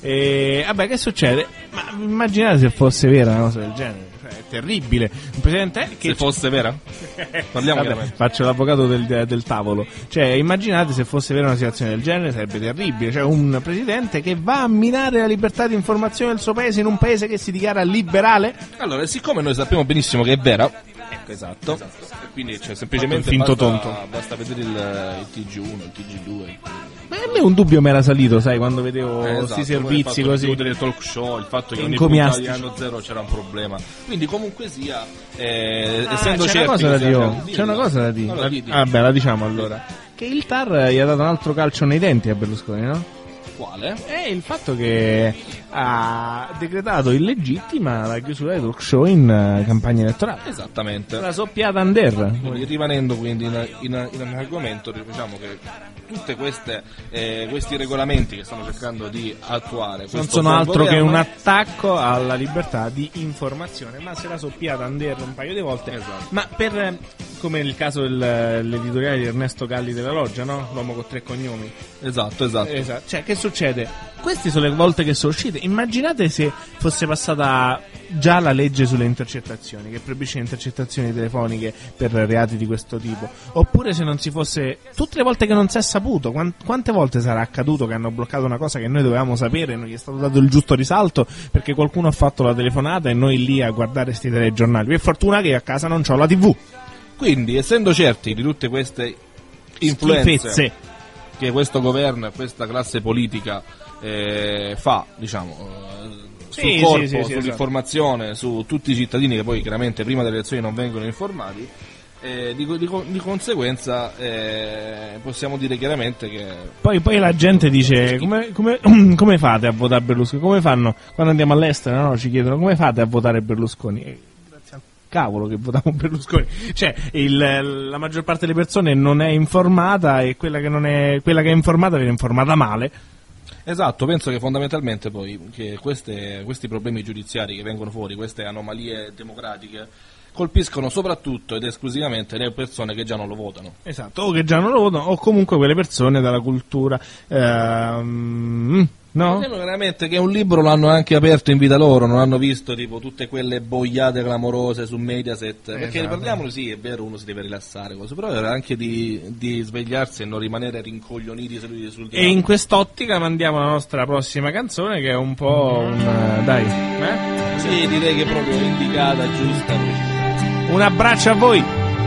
E, vabbè, che succede? Ma immaginate se fosse vera una cosa del genere. Cioè, è terribile. Un presidente che se fosse vera? Parliamo vabbè, faccio l'avvocato del, del tavolo. Cioè, immaginate se fosse vera una situazione del genere, sarebbe terribile. Cioè, un presidente che va a minare la libertà di informazione del suo paese in un paese che si dichiara liberale? Allora, siccome noi sappiamo benissimo che è vera, ecco, esatto. esatto. E quindi cioè, semplicemente finto basta, tonto. Basta vedere il, il T G uno, il T G due. Ma a me un dubbio mi era salito, sai, quando vedevo questi eh, esatto, servizi così. Il delle talk show, il fatto che ogni puntata di anno zero c'era un problema. Quindi comunque sia, eh, ah, essendo c'è certi una cosa da dire. C'è, c'è una cosa da dire. Allora, di, di. Ah, beh, la diciamo allora. Che il T A R gli ha dato un altro calcio nei denti a Berlusconi, no? Quale? È il fatto che ha decretato illegittima la chiusura dei talk show in uh, campagna elettorale. Esattamente. La soppiata under. Quindi, rimanendo quindi in, in, in un argomento, diciamo che tutte queste eh, questi regolamenti che stanno cercando di attuare non sono altro governo, che un attacco alla libertà di informazione, ma se la soppiata under un paio di volte. Esatto. Ma per, come il caso dell'editoriale di Ernesto Galli della Loggia, no? L'uomo con tre cognomi. Esatto, esatto. esatto. Cioè, che succede? Queste sono le volte che sono uscite. Immaginate se fosse passata già la legge sulle intercettazioni, che proibisce le intercettazioni telefoniche per reati di questo tipo. Oppure se non si fosse... Tutte le volte che non si è saputo, quante volte sarà accaduto che hanno bloccato una cosa che noi dovevamo sapere e non gli è stato dato il giusto risalto perché qualcuno ha fatto la telefonata e noi lì a guardare sti telegiornali. Per fortuna che a casa non c'ho la tivù. Quindi, essendo certi di tutte queste influenze schifezze che questo governo e questa classe politica eh, fa, diciamo, eh, sul sì, corpo, sì, sì, sull'informazione, esatto. Su tutti i cittadini che poi chiaramente prima delle elezioni non vengono informati, eh, di, di, di conseguenza eh, possiamo dire chiaramente che... Poi, poi la gente dice, come, come, come fate a votare Berlusconi? Come fanno? Quando andiamo all'estero, no? Ci chiedono, come fate a votare Berlusconi? Cavolo che votiamo Berlusconi, cioè il, la maggior parte delle persone non è informata e quella che non è quella che è informata viene informata male. Esatto, penso che fondamentalmente poi che queste, questi problemi giudiziari che vengono fuori, queste anomalie democratiche colpiscono soprattutto ed esclusivamente le persone che già non lo votano. Esatto, o che già non lo votano o comunque quelle persone dalla cultura ehm, no? Vediamo veramente che un libro l'hanno anche aperto in vita loro, non hanno visto tipo tutte quelle boiate clamorose su Mediaset, perché esatto. Parliamolo, sì, è vero, uno si deve rilassare, cose, però era anche di, di svegliarsi e non rimanere rincoglioniti seduti sul divano. E in quest'ottica mandiamo la nostra prossima canzone che è un po' un... dai, eh? Sì, direi che è proprio indicata, giusta. Un abbraccio a voi.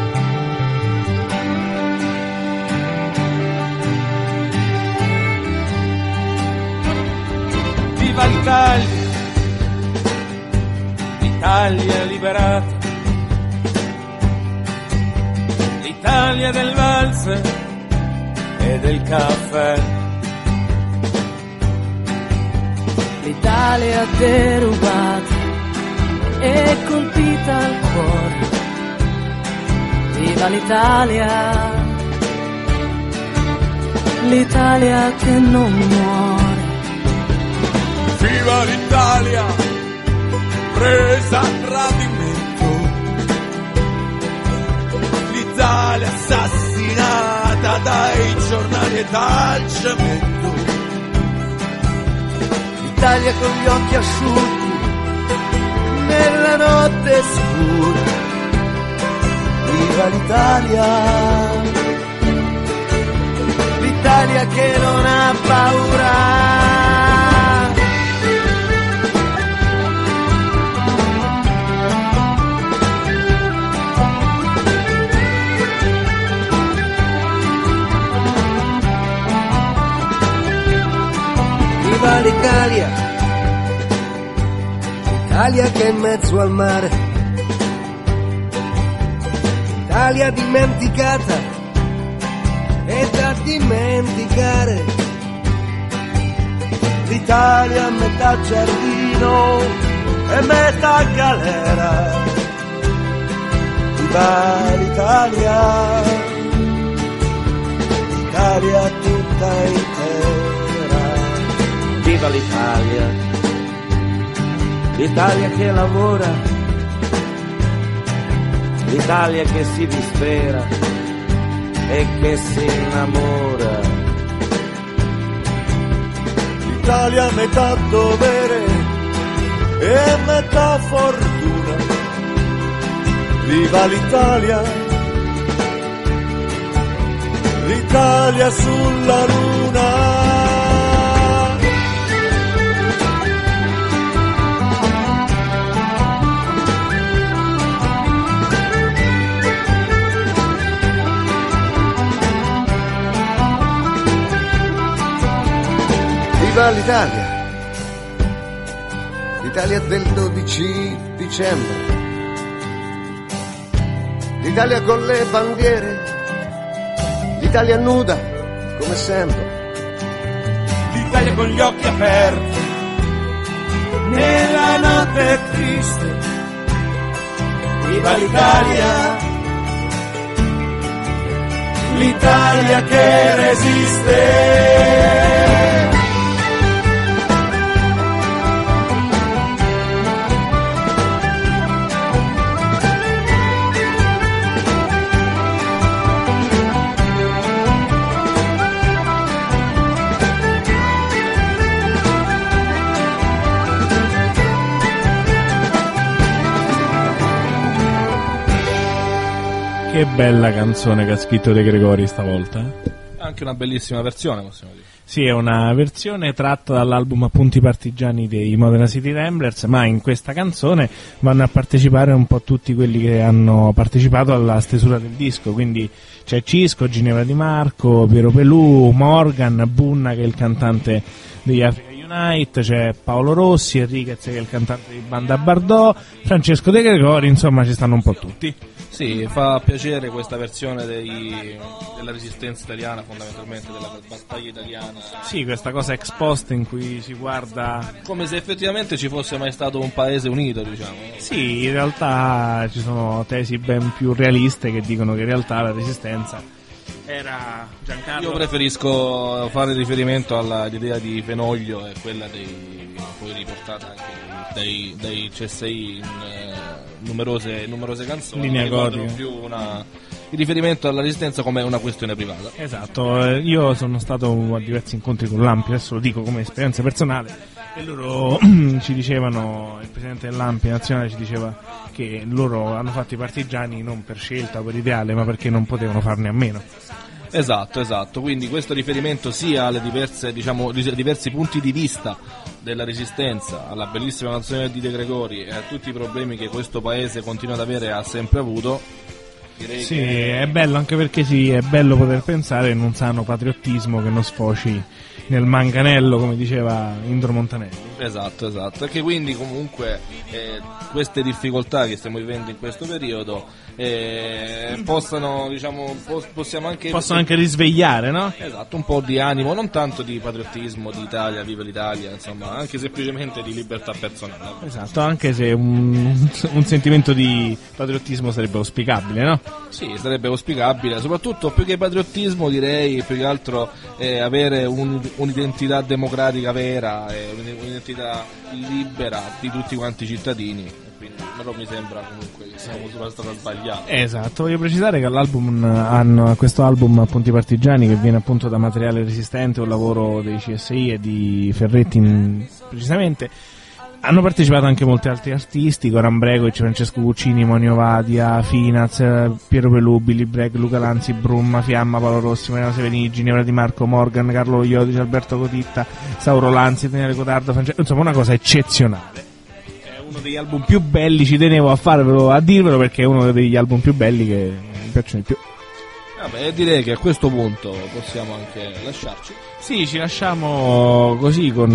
Viva l'Italia, l'Italia liberata, l'Italia del valzer e del caffè, l'Italia derubata e colpita al cuore. Viva viva l'Italia, l'Italia che non muore. Viva l'Italia, presa a tradimento, l'Italia assassinata dai giornali e dal cemento, l'Italia con gli occhi asciutti nella notte scura. Viva l'Italia, l'Italia che non ha paura. Viva l'Italia, l'Italia che è in mezzo al mare, l'Italia dimenticata e da dimenticare, l'Italia a metà giardino e metà galera. Viva l'Italia, l'Italia tutta intera. Viva l'Italia, l'Italia che lavora, l'Italia che si dispera e che si innamora. L'Italia metà dovere e metà fortuna. Viva l'Italia, l'Italia sulla luna. Viva l'Italia, l'Italia del dodici dicembre, l'Italia con le bandiere, l'Italia nuda come sempre, l'Italia con gli occhi aperti nella notte triste. Viva l'Italia, l'Italia che resiste. Che bella canzone che ha scritto De Gregori stavolta. Eh? Anche una bellissima versione, possiamo dire. Sì, è una versione tratta dall'album Appunti partigiani dei Modena City Ramblers, ma in questa canzone vanno a partecipare un po' tutti quelli che hanno partecipato alla stesura del disco, quindi c'è Cisco, Ginevra Di Marco, Piero Pelù, Morgan, Bunna che è il cantante degli Africa Unite, c'è Paolo Rossi, Enriquez che è il cantante di Banda Bardot, Francesco De Gregori, insomma ci stanno un po' tutti. Sì, fa piacere questa versione dei, della resistenza italiana, fondamentalmente della battaglia italiana. Sì, questa cosa ex post in cui si guarda come se effettivamente ci fosse mai stato un paese unito, diciamo. Sì, in realtà ci sono tesi ben più realiste che dicono che in realtà la resistenza era Giancarlo. Io preferisco fare riferimento all'idea di Fenoglio e quella dei, poi riportata anche dai, dai C S I in eh, numerose, numerose canzoni, linea che codica, più una, il riferimento alla resistenza come una questione privata. Esatto, io sono stato a diversi incontri con l'A M P, adesso lo dico come esperienza personale, e loro ci dicevano, il presidente dell'A M P nazionale ci diceva che loro hanno fatto i partigiani non per scelta o per ideale, ma perché non potevano farne a meno. Esatto, esatto, quindi questo riferimento sia alle diverse, diciamo, diversi punti di vista della resistenza, alla bellissima canzone di De Gregori e a tutti i problemi che questo paese continua ad avere e ha sempre avuto. Direi sì, che è bello anche perché sì, è bello poter pensare in un sano patriottismo che non sfoci nel manganello, come diceva Indro Montanelli. Esatto, esatto, e che quindi comunque eh, queste difficoltà che stiamo vivendo in questo periodo eh, possano, diciamo, pos- possiamo anche possono anche risvegliare, no? Esatto, un po' di animo, non tanto di patriottismo, di Italia, viva l'Italia, insomma, anche semplicemente di libertà personale. Esatto, anche se un, un sentimento di patriottismo sarebbe auspicabile, no? Sì, sarebbe auspicabile, soprattutto più che patriottismo direi più che altro eh, avere un, un'identità democratica vera, eh, un'identità libera di tutti quanti i cittadini. Quindi però mi sembra comunque che siamo sulla strada sbagliata. Esatto, voglio precisare che all'album hanno questo album Appunti Partigiani, che viene appunto da Materiale Resistente, un lavoro dei C S I e di Ferretti in, precisamente. Hanno partecipato anche molti altri artisti, Goran Bregovic, Francesco Guccini, Monio Vadia, Finaz, Piero Pelù, Billy Bragg, Luca Lanzi, Brumma, Fiamma, Paolo Rossi, Mariano Severini, Ginevra Di Marco, Morgan, Carlo Iodice, Alberto Cotitta, Sauro Lanzi, Daniele Cotardo, Francesco, insomma una cosa eccezionale. È uno degli album più belli, ci tenevo a farvelo, a dirvelo, perché è uno degli album più belli che mi piacciono di più. Vabbè, direi che a questo punto possiamo anche lasciarci. Sì, ci lasciamo così con...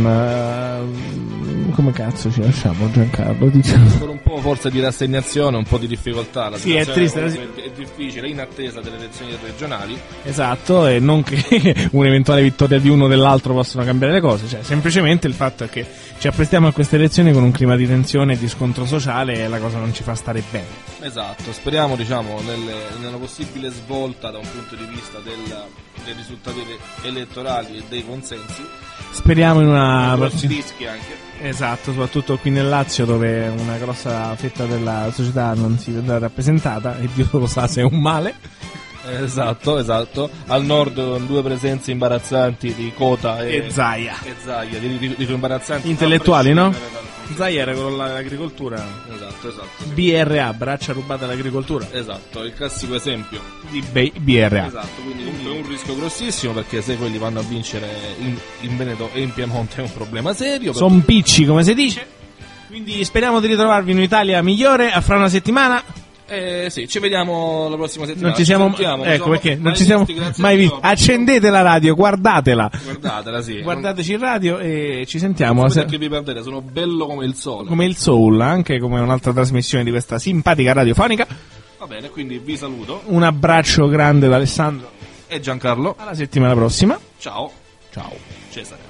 Uh, come cazzo ci lasciamo, Giancarlo? Diciamo. Con un po' forse di rassegnazione, un po' di difficoltà. La sì, è triste. È, è difficile, in attesa delle elezioni regionali. Esatto, e non che un'eventuale vittoria di uno o dell'altro possano cambiare le cose. Cioè, semplicemente il fatto è che ci apprestiamo a queste elezioni con un clima di tensione e di scontro sociale e la cosa non ci fa stare bene. Esatto, speriamo, diciamo, nelle, nella possibile svolta da un punto di vista del, dei risultati elettorali e dei consensi. Speriamo in una... grossi rischi anche. Esatto, soprattutto qui nel Lazio, dove una grossa fetta della società non si vede rappresentata, e Dio lo sa se è un male. Esatto, esatto. Al nord due presenze imbarazzanti di Cota e, e Zaia. E Zaia, di, di, di imbarazzanti intellettuali, no? Zaia era con l'agricoltura. Esatto, esatto. Sì. B R A, braccia rubate all'agricoltura. Esatto, il classico esempio di B R A. Esatto, quindi comunque un rischio grossissimo, perché se quelli vanno a vincere in, in Veneto e in Piemonte è un problema serio. Sono picci, come si dice. Quindi speriamo di ritrovarvi in un'Italia migliore a fra una settimana. Eh sì, ci vediamo la prossima settimana. Non ci siamo, ci sentiamo, ecco siamo perché non mai ci siamo visti, mai visti. Accendete la radio, guardatela. Guardatela, sì. Guardateci in radio e ci sentiamo. Non perché vi perdete, sono bello come il sole. Come il soul, anche come un'altra trasmissione di questa simpatica radiofonica. Va bene, quindi vi saluto. Un abbraccio grande da Alessandro e Giancarlo. Alla settimana prossima. Ciao. Ciao. Cesare.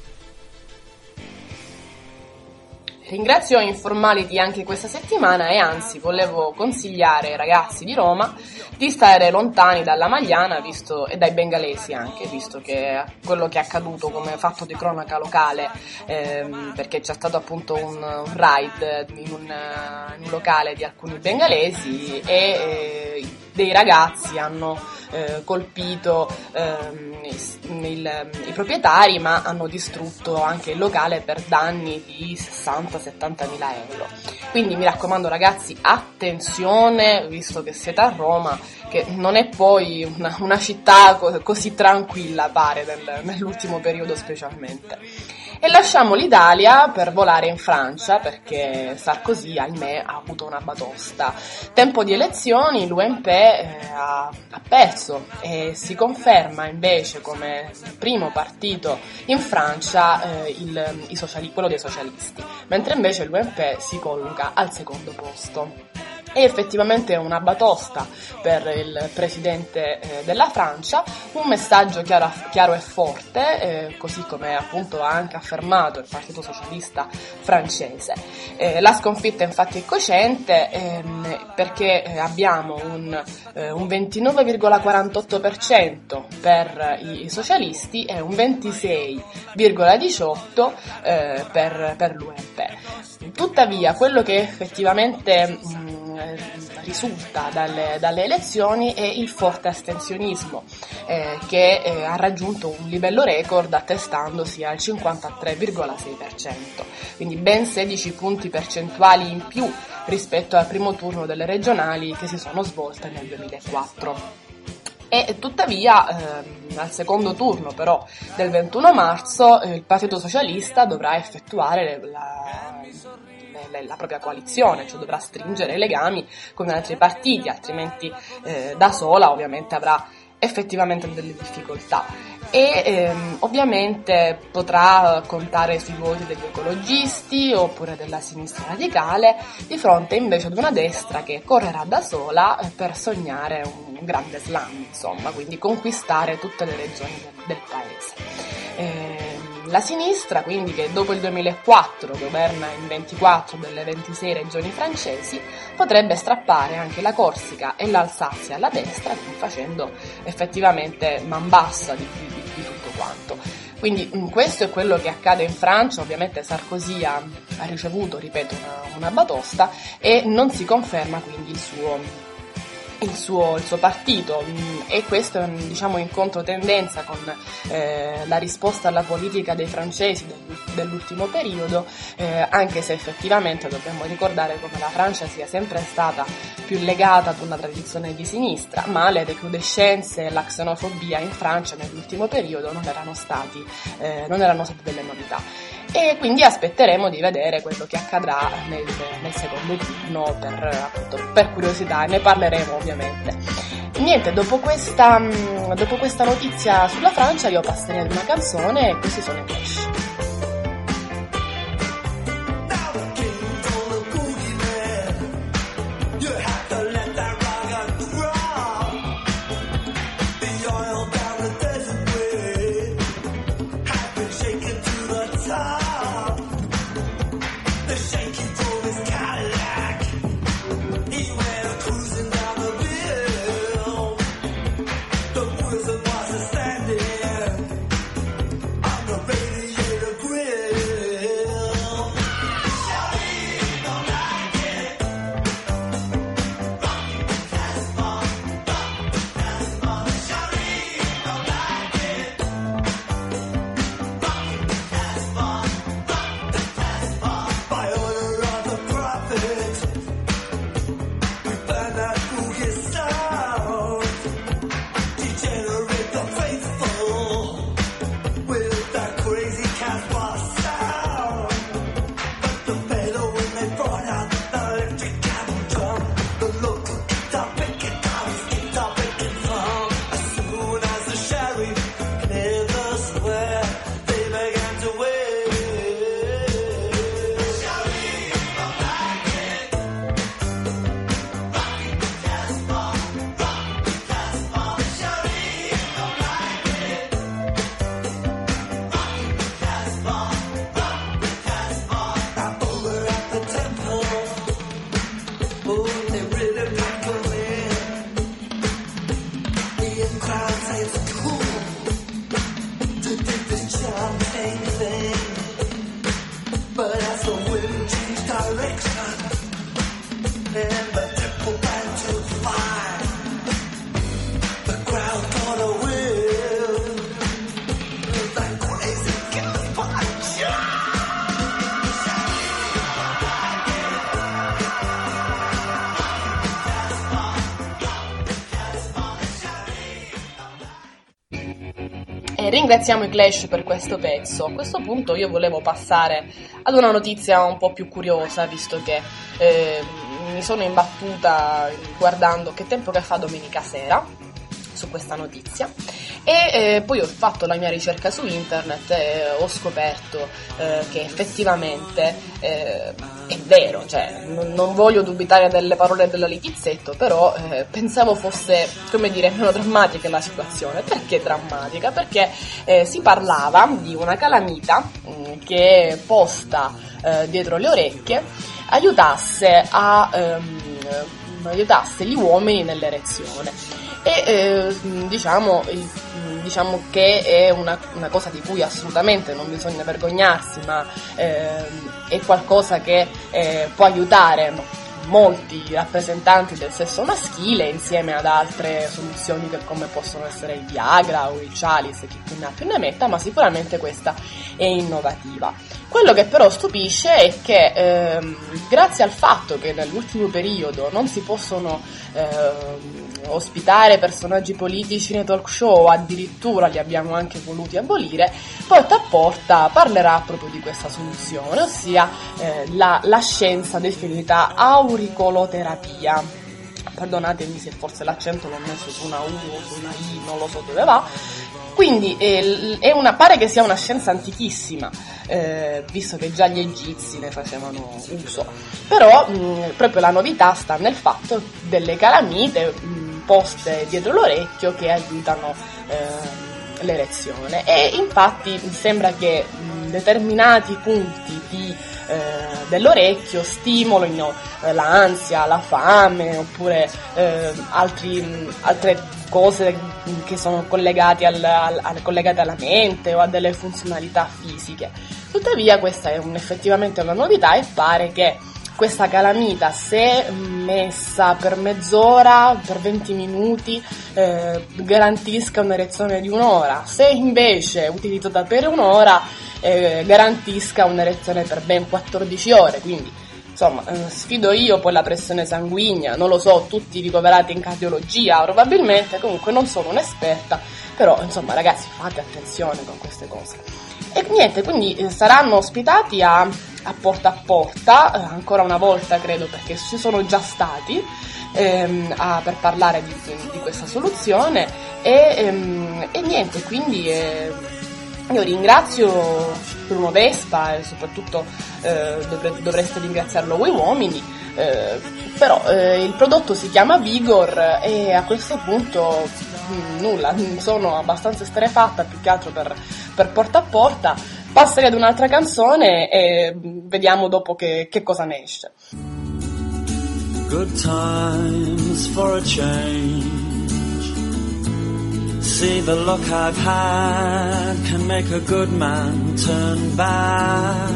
Ringrazio Informality anche questa settimana e anzi volevo consigliare ai ragazzi di Roma di stare lontani dalla Magliana visto, e dai bengalesi anche, visto che quello che è accaduto come fatto di cronaca locale, ehm, perché c'è stato appunto un, un raid in un, in un locale di alcuni bengalesi e eh, dei ragazzi hanno eh, colpito ehm, il, i proprietari, ma hanno distrutto anche il locale per danni di sessanta settanta mila euro. Quindi mi raccomando ragazzi, attenzione, visto che siete a Roma, che non è poi una, una città co- così tranquilla, pare, nel, nell'ultimo periodo specialmente. E lasciamo l'Italia per volare in Francia, perché Sarkozy, ahimè, ha avuto una batosta. Tempo di elezioni, l'U M P eh, ha, ha perso e si conferma invece come primo partito in Francia eh, il, i sociali, quello dei socialisti, mentre invece l'U M P si colloca al secondo posto. È effettivamente una batosta per il presidente eh, della Francia, un messaggio chiaro, chiaro e forte, eh, così come appunto ha anche affermato il Partito Socialista francese. Eh, la sconfitta infatti è cocente ehm, perché abbiamo un, eh, un ventinove virgola quarantotto per cento per i socialisti e un ventisei virgola diciotto per cento eh, per, per l'U M P. Tuttavia, quello che effettivamente mh, risulta dalle, dalle elezioni è il forte astensionismo eh, che eh, ha raggiunto un livello record attestandosi al cinquantatré virgola sei per cento, quindi ben sedici punti percentuali in più rispetto al primo turno delle regionali che si sono svolte nel duemilaquattro. E tuttavia ehm, al secondo turno però del ventuno marzo eh, il Partito Socialista dovrà effettuare la, la, la propria coalizione, cioè dovrà stringere i legami con altri partiti, altrimenti eh, da sola ovviamente avrà effettivamente delle difficoltà. e ehm, ovviamente potrà contare sui voti degli ecologisti oppure della sinistra radicale, di fronte invece ad una destra che correrà da sola per sognare un grande slam, insomma, quindi conquistare tutte le regioni del, del paese. Eh, la sinistra, quindi, che dopo il duemilaquattro governa in ventiquattro delle ventisei regioni francesi, potrebbe strappare anche la Corsica e l'Alsazia alla destra, quindi facendo effettivamente man bassa di, di, di tutto quanto. Quindi mh, questo è quello che accade in Francia. Ovviamente Sarkozy ha, ha ricevuto, ripeto, una, una batosta e non si conferma quindi il suo... Il suo, il suo partito, e questo è un, diciamo, in controtendenza con eh, la risposta alla politica dei francesi del, dell'ultimo periodo, eh, anche se effettivamente dobbiamo ricordare come la Francia sia sempre stata più legata ad una tradizione di sinistra, ma le recrudescenze e la xenofobia in Francia nell'ultimo periodo non erano stati eh, non erano state delle novità. E quindi aspetteremo di vedere quello che accadrà nel, nel secondo turno per, appunto, per curiosità, ne parleremo ovviamente. Niente, dopo questa, dopo questa notizia sulla Francia io passerei ad una canzone e questi sono i Clash. Ringraziamo i Clash per questo pezzo. A questo punto io volevo passare ad una notizia un po' più curiosa, visto che eh, mi sono imbattuta guardando Che tempo che fa domenica sera su questa notizia e eh, poi ho fatto la mia ricerca su internet e ho scoperto eh, che effettivamente eh, è vero, cioè non, non voglio dubitare delle parole della Litizzetto, però eh, pensavo fosse, come dire, meno drammatica la situazione. Perché drammatica? Perché eh, si parlava di una calamita mh, che posta eh, dietro le orecchie aiutasse a ehm, aiutasse gli uomini nell'erezione. E eh, diciamo, il, diciamo che è una, una cosa di cui assolutamente non bisogna vergognarsi, ma eh, è qualcosa che eh, può aiutare molti rappresentanti del sesso maschile insieme ad altre soluzioni che come possono essere il Viagra o il Cialis, chi più ne ha più ne metta, ma sicuramente questa è innovativa. Quello che però stupisce è che ehm, grazie al fatto che nell'ultimo periodo non si possono ehm, ospitare personaggi politici nei talk show, addirittura li abbiamo anche voluti abolire, Porta a Porta parlerà proprio di questa soluzione, ossia eh, la, la scienza definita auricoloterapia. perdonatemi se forse l'accento l'ho messo su una U o su una I, non lo so dove va. Quindi eh, è una, pare che sia una scienza antichissima, eh, visto che già gli egizi ne facevano uso. Però mh, proprio la novità sta nel fatto delle calamite mh, poste dietro l'orecchio che aiutano eh, l'erezione. E infatti sembra che mh, determinati punti di Eh, dell'orecchio stimolino eh, l'ansia, la fame oppure eh, altri, mh, altre cose che sono collegate, al, al, al, collegate alla mente o a delle funzionalità fisiche. Tuttavia questa è un, effettivamente una novità e pare che questa calamita, se messa per mezz'ora, per venti minuti, eh, garantisca un'erezione di un'ora. Se invece utilizzata per un'ora eh, garantisca un'erezione per ben quattordici ore. Quindi insomma eh, sfido io poi la pressione sanguigna, non lo so, tutti ricoverati in cardiologia probabilmente, comunque non sono un'esperta, però insomma ragazzi, fate attenzione con queste cose. E niente, quindi eh, saranno ospitati a, a Porta a Porta, eh, ancora una volta credo, perché ci sono già stati ehm, a, per parlare di, di questa soluzione e, ehm, e niente, quindi eh, io ringrazio Bruno Vespa e soprattutto eh, dovre, dovreste ringraziarlo voi uomini, eh, però eh, il prodotto si chiama Vigor e a questo punto mh, nulla, sono abbastanza esterrefatta più che altro per, per Porta a Porta. Passerei ad un'altra canzone e vediamo dopo che, che cosa ne esce. Good times for a change. See, the luck I've had can make a good man turn bad.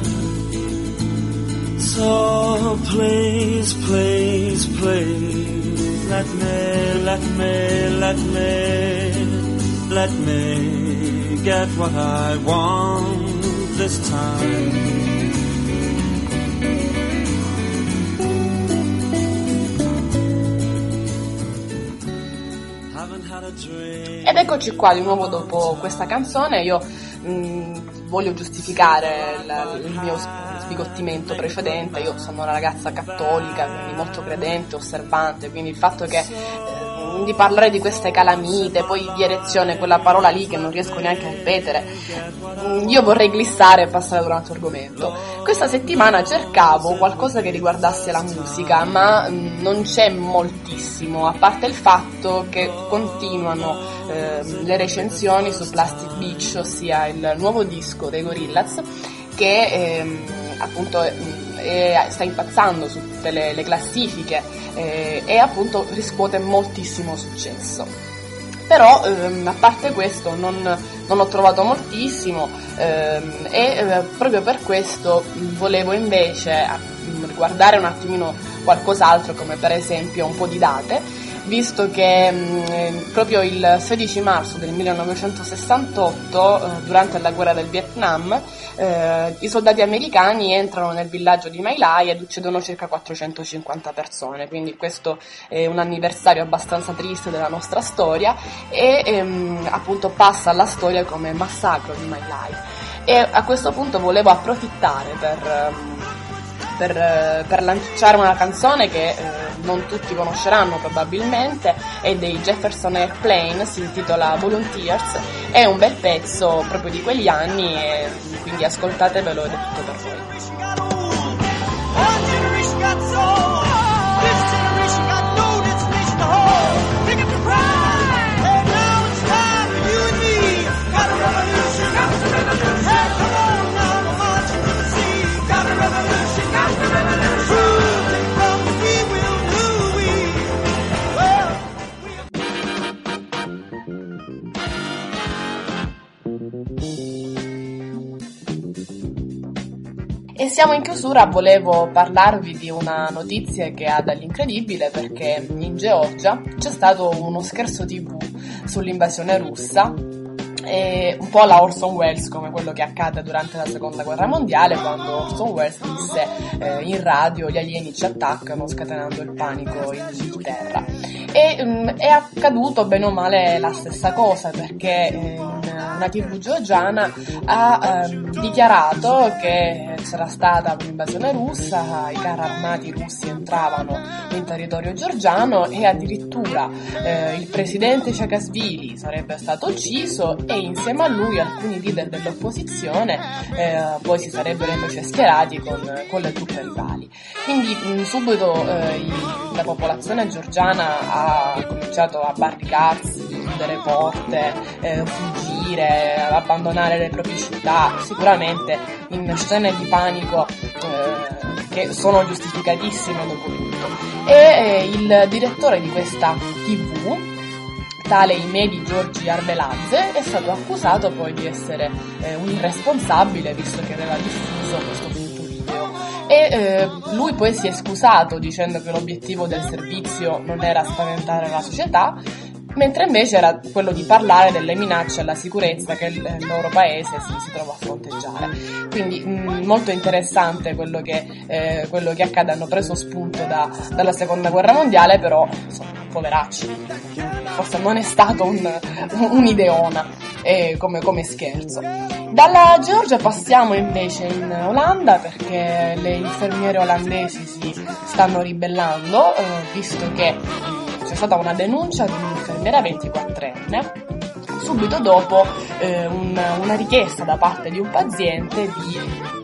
So please, please, please, let me, let me, let me, let me get what I want this time. Ed eccoci qua di nuovo dopo questa canzone. Io mh, voglio giustificare il, il mio sbigottimento precedente. Io sono una ragazza cattolica, quindi molto credente, osservante, quindi il fatto che eh, di parlare di queste calamite, poi di erezione, quella parola lì che non riesco neanche a ripetere, mh, io vorrei glissare e passare ad un altro argomento. Questa settimana cercavo qualcosa che riguardasse la musica, ma mh, non c'è moltissimo, a parte il fatto che continuano eh, le recensioni su Plastic Beach, ossia il nuovo disco dei Gorillaz, che eh, appunto eh, sta impazzando su tutte le, le classifiche eh, e appunto riscuote moltissimo successo. Però ehm, a parte questo non, non ho trovato moltissimo ehm, e eh, proprio per questo volevo invece a, riguardare un attimino qualcos'altro, come per esempio un po' di date, visto che mh, proprio il sedici marzo del millenovecentosessantotto, eh, durante la guerra del Vietnam, eh, i soldati americani entrano nel villaggio di My Lai ed uccidono circa quattrocentocinquanta persone, quindi questo è un anniversario abbastanza triste della nostra storia e ehm, appunto passa alla storia come massacro di My Lai. E a questo punto volevo approfittare per... Um, Per, per lanciare una canzone che eh, non tutti conosceranno probabilmente, è dei Jefferson Airplane, si intitola Volunteers, è un bel pezzo proprio di quegli anni e quindi ascoltatevelo ed è tutto per voi. E siamo in chiusura, volevo parlarvi di una notizia che ha dall'incredibile, perché in Georgia c'è stato uno scherzo tivù sull'invasione russa, e un po' alla Orson Welles, come quello che accade durante la seconda guerra mondiale, quando Orson Welles disse eh, in radio: gli alieni ci attaccano, scatenando il panico in Inghilterra. E um, è accaduto bene o male la stessa cosa, perché eh, in una tivù georgiana ha ehm, dichiarato che c'era stata un'invasione russa, i carri armati russi entravano in territorio georgiano e addirittura eh, il presidente Saakashvili sarebbe stato ucciso e insieme a lui alcuni leader dell'opposizione eh, poi si sarebbero invece schierati con, con le truppe rivali. Quindi mh, subito eh, i, la popolazione georgiana ha cominciato a barricarsi, chiudere porte, eh, fuggire, abbandonare le proprie città, sicuramente in scene di panico eh, che sono giustificatissime dopo tutto. E eh, il direttore di questa tivù, tale Imedi Giorgi Arveladze, è stato accusato poi di essere eh, un irresponsabile visto che aveva diffuso questo brutto video. E eh, lui poi si è scusato dicendo che l'obiettivo del servizio non era spaventare la società, mentre invece era quello di parlare delle minacce alla sicurezza che il, il loro paese si, si trova a fronteggiare. Quindi mh, molto interessante quello che, eh, quello che accade. Hanno preso spunto da, dalla seconda guerra mondiale, però insomma, poveracci, forse non è stato un, un'ideona eh, come, come scherzo. Dalla Georgia passiamo invece in Olanda, perché le infermiere olandesi si stanno ribellando, eh, visto che c'è stata una denuncia di un'infermiera ventiquattrenne subito dopo eh, un, una richiesta da parte di un paziente di,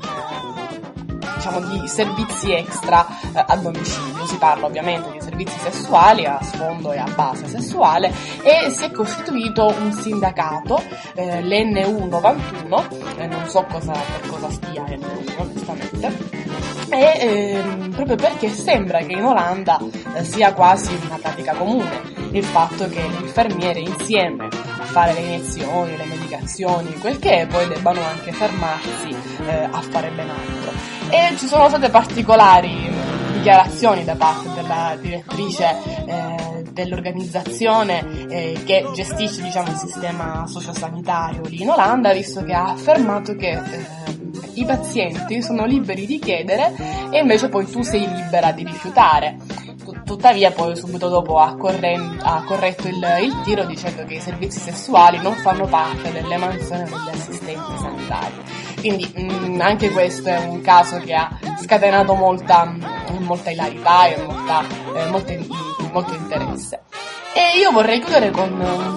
eh, diciamo, di servizi extra eh, a domicilio. Si parla ovviamente di servizi sessuali a sfondo e a base sessuale, e si è costituito un sindacato, eh, l'N U novantuno, eh, non so cosa, per cosa stia N U onestamente, e ehm, proprio perché sembra che in Olanda eh, sia quasi una pratica comune il fatto che gli infermieri insieme a fare le iniezioni, le medicazioni, quel che è, poi debbano anche fermarsi eh, a fare ben altro. E ci sono state particolari dichiarazioni da parte della direttrice eh, dell'organizzazione eh, che gestisce, diciamo, il sistema sociosanitario lì in Olanda, visto che ha affermato che eh, i pazienti sono liberi di chiedere e invece poi tu sei libera di rifiutare. Tuttavia poi subito dopo ha, corren- ha corretto il, il tiro dicendo che i servizi sessuali non fanno parte delle mansioni degli assistenti sanitari. Quindi mh, anche questo è un caso che ha scatenato molta, molta ilarità e molta, eh, molto, molto interesse. E io vorrei chiudere con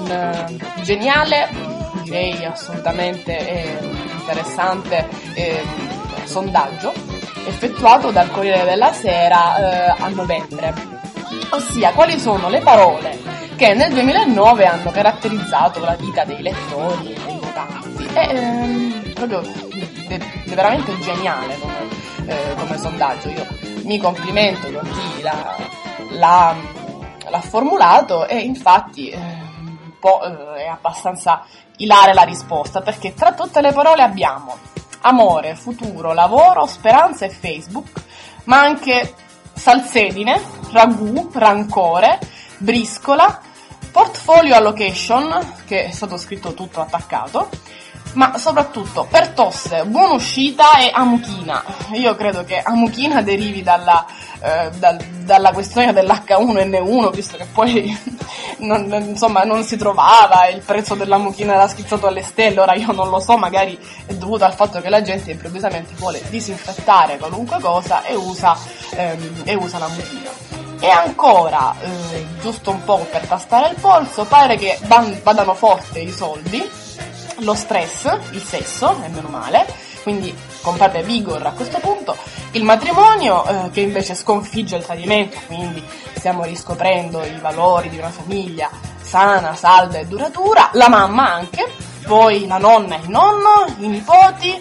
un uh, geniale, direi assolutamente eh, interessante eh, sondaggio effettuato dal Corriere della Sera eh, a novembre, ossia quali sono le parole che nel duemilanove hanno caratterizzato la vita dei lettori e dei votanti. È ehm, proprio è, è veramente geniale come, eh, come sondaggio. Io mi complimento con chi l'ha, l'ha, l'ha formulato, e infatti eh, un po' eh, è abbastanza ilare la risposta, perché tra tutte le parole abbiamo amore, futuro, lavoro, speranza e Facebook, ma anche salsedine, ragù, rancore, briscola, portfolio allocation, che è stato scritto tutto attaccato, ma soprattutto per tosse, buona uscita e amuchina. Io credo che amuchina derivi dalla, eh, dal, dalla questione dell'H uno N uno, visto che poi non, insomma, non si trovava, il prezzo dell'amuchina era schizzato alle stelle. Ora io non lo so, magari è dovuto al fatto che la gente improvvisamente vuole disinfettare qualunque cosa e usa, ehm, e usa l'amuchina. E ancora, eh, giusto un po' per tastare il polso, pare che van, vadano forte i soldi, lo stress, il sesso, e meno male, quindi comprate Vigor a questo punto, il matrimonio eh, che invece sconfigge il tradimento, quindi stiamo riscoprendo i valori di una famiglia sana, salda e duratura, la mamma anche, poi la nonna e il nonno, i nipoti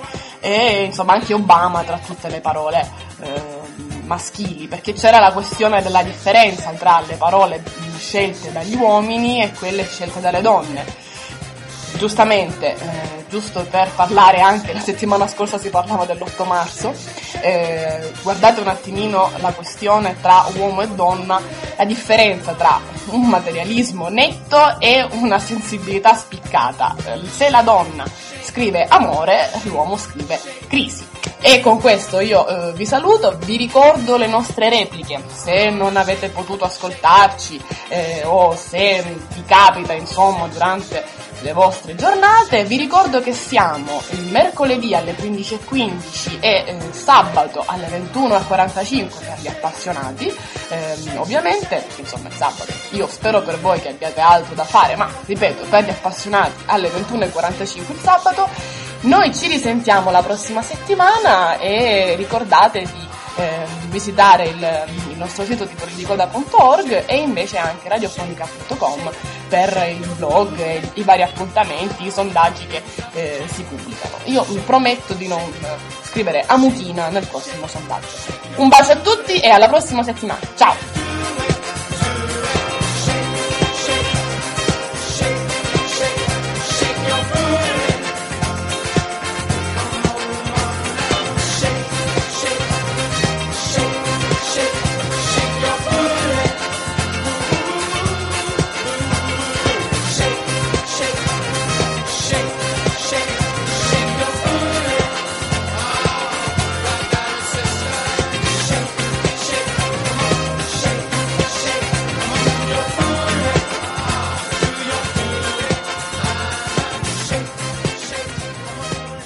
e insomma anche Obama tra tutte le parole eh, maschili, perché c'era la questione della differenza tra le parole scelte dagli uomini e quelle scelte dalle donne. Giustamente, eh, giusto per parlare anche, la settimana scorsa si parlava dell'otto marzo, eh, guardate un attimino la questione tra uomo e donna, la differenza tra un materialismo netto e una sensibilità spiccata. Eh, se la donna scrive amore, l'uomo scrive crisi. E con questo io eh, vi saluto, vi ricordo le nostre repliche, se non avete potuto ascoltarci eh, o se vi capita insomma durante le vostre giornate. Vi ricordo che siamo il mercoledì alle quindici e quindici e eh, sabato alle ventuno e quarantacinque per gli appassionati, ehm, ovviamente, insomma è sabato. Io spero per voi che abbiate altro da fare, ma ripeto, per gli appassionati alle ventuno e quarantacinque il sabato. Noi ci risentiamo la prossima settimana e ricordate di eh, visitare il, il nostro sito titolidicoda punto org e invece anche radiofonica punto com per il blog, i, i vari appuntamenti, i sondaggi che eh, si pubblicano. Io vi prometto di non scrivere a mutina nel prossimo sondaggio. Un bacio a tutti e alla prossima settimana. Ciao!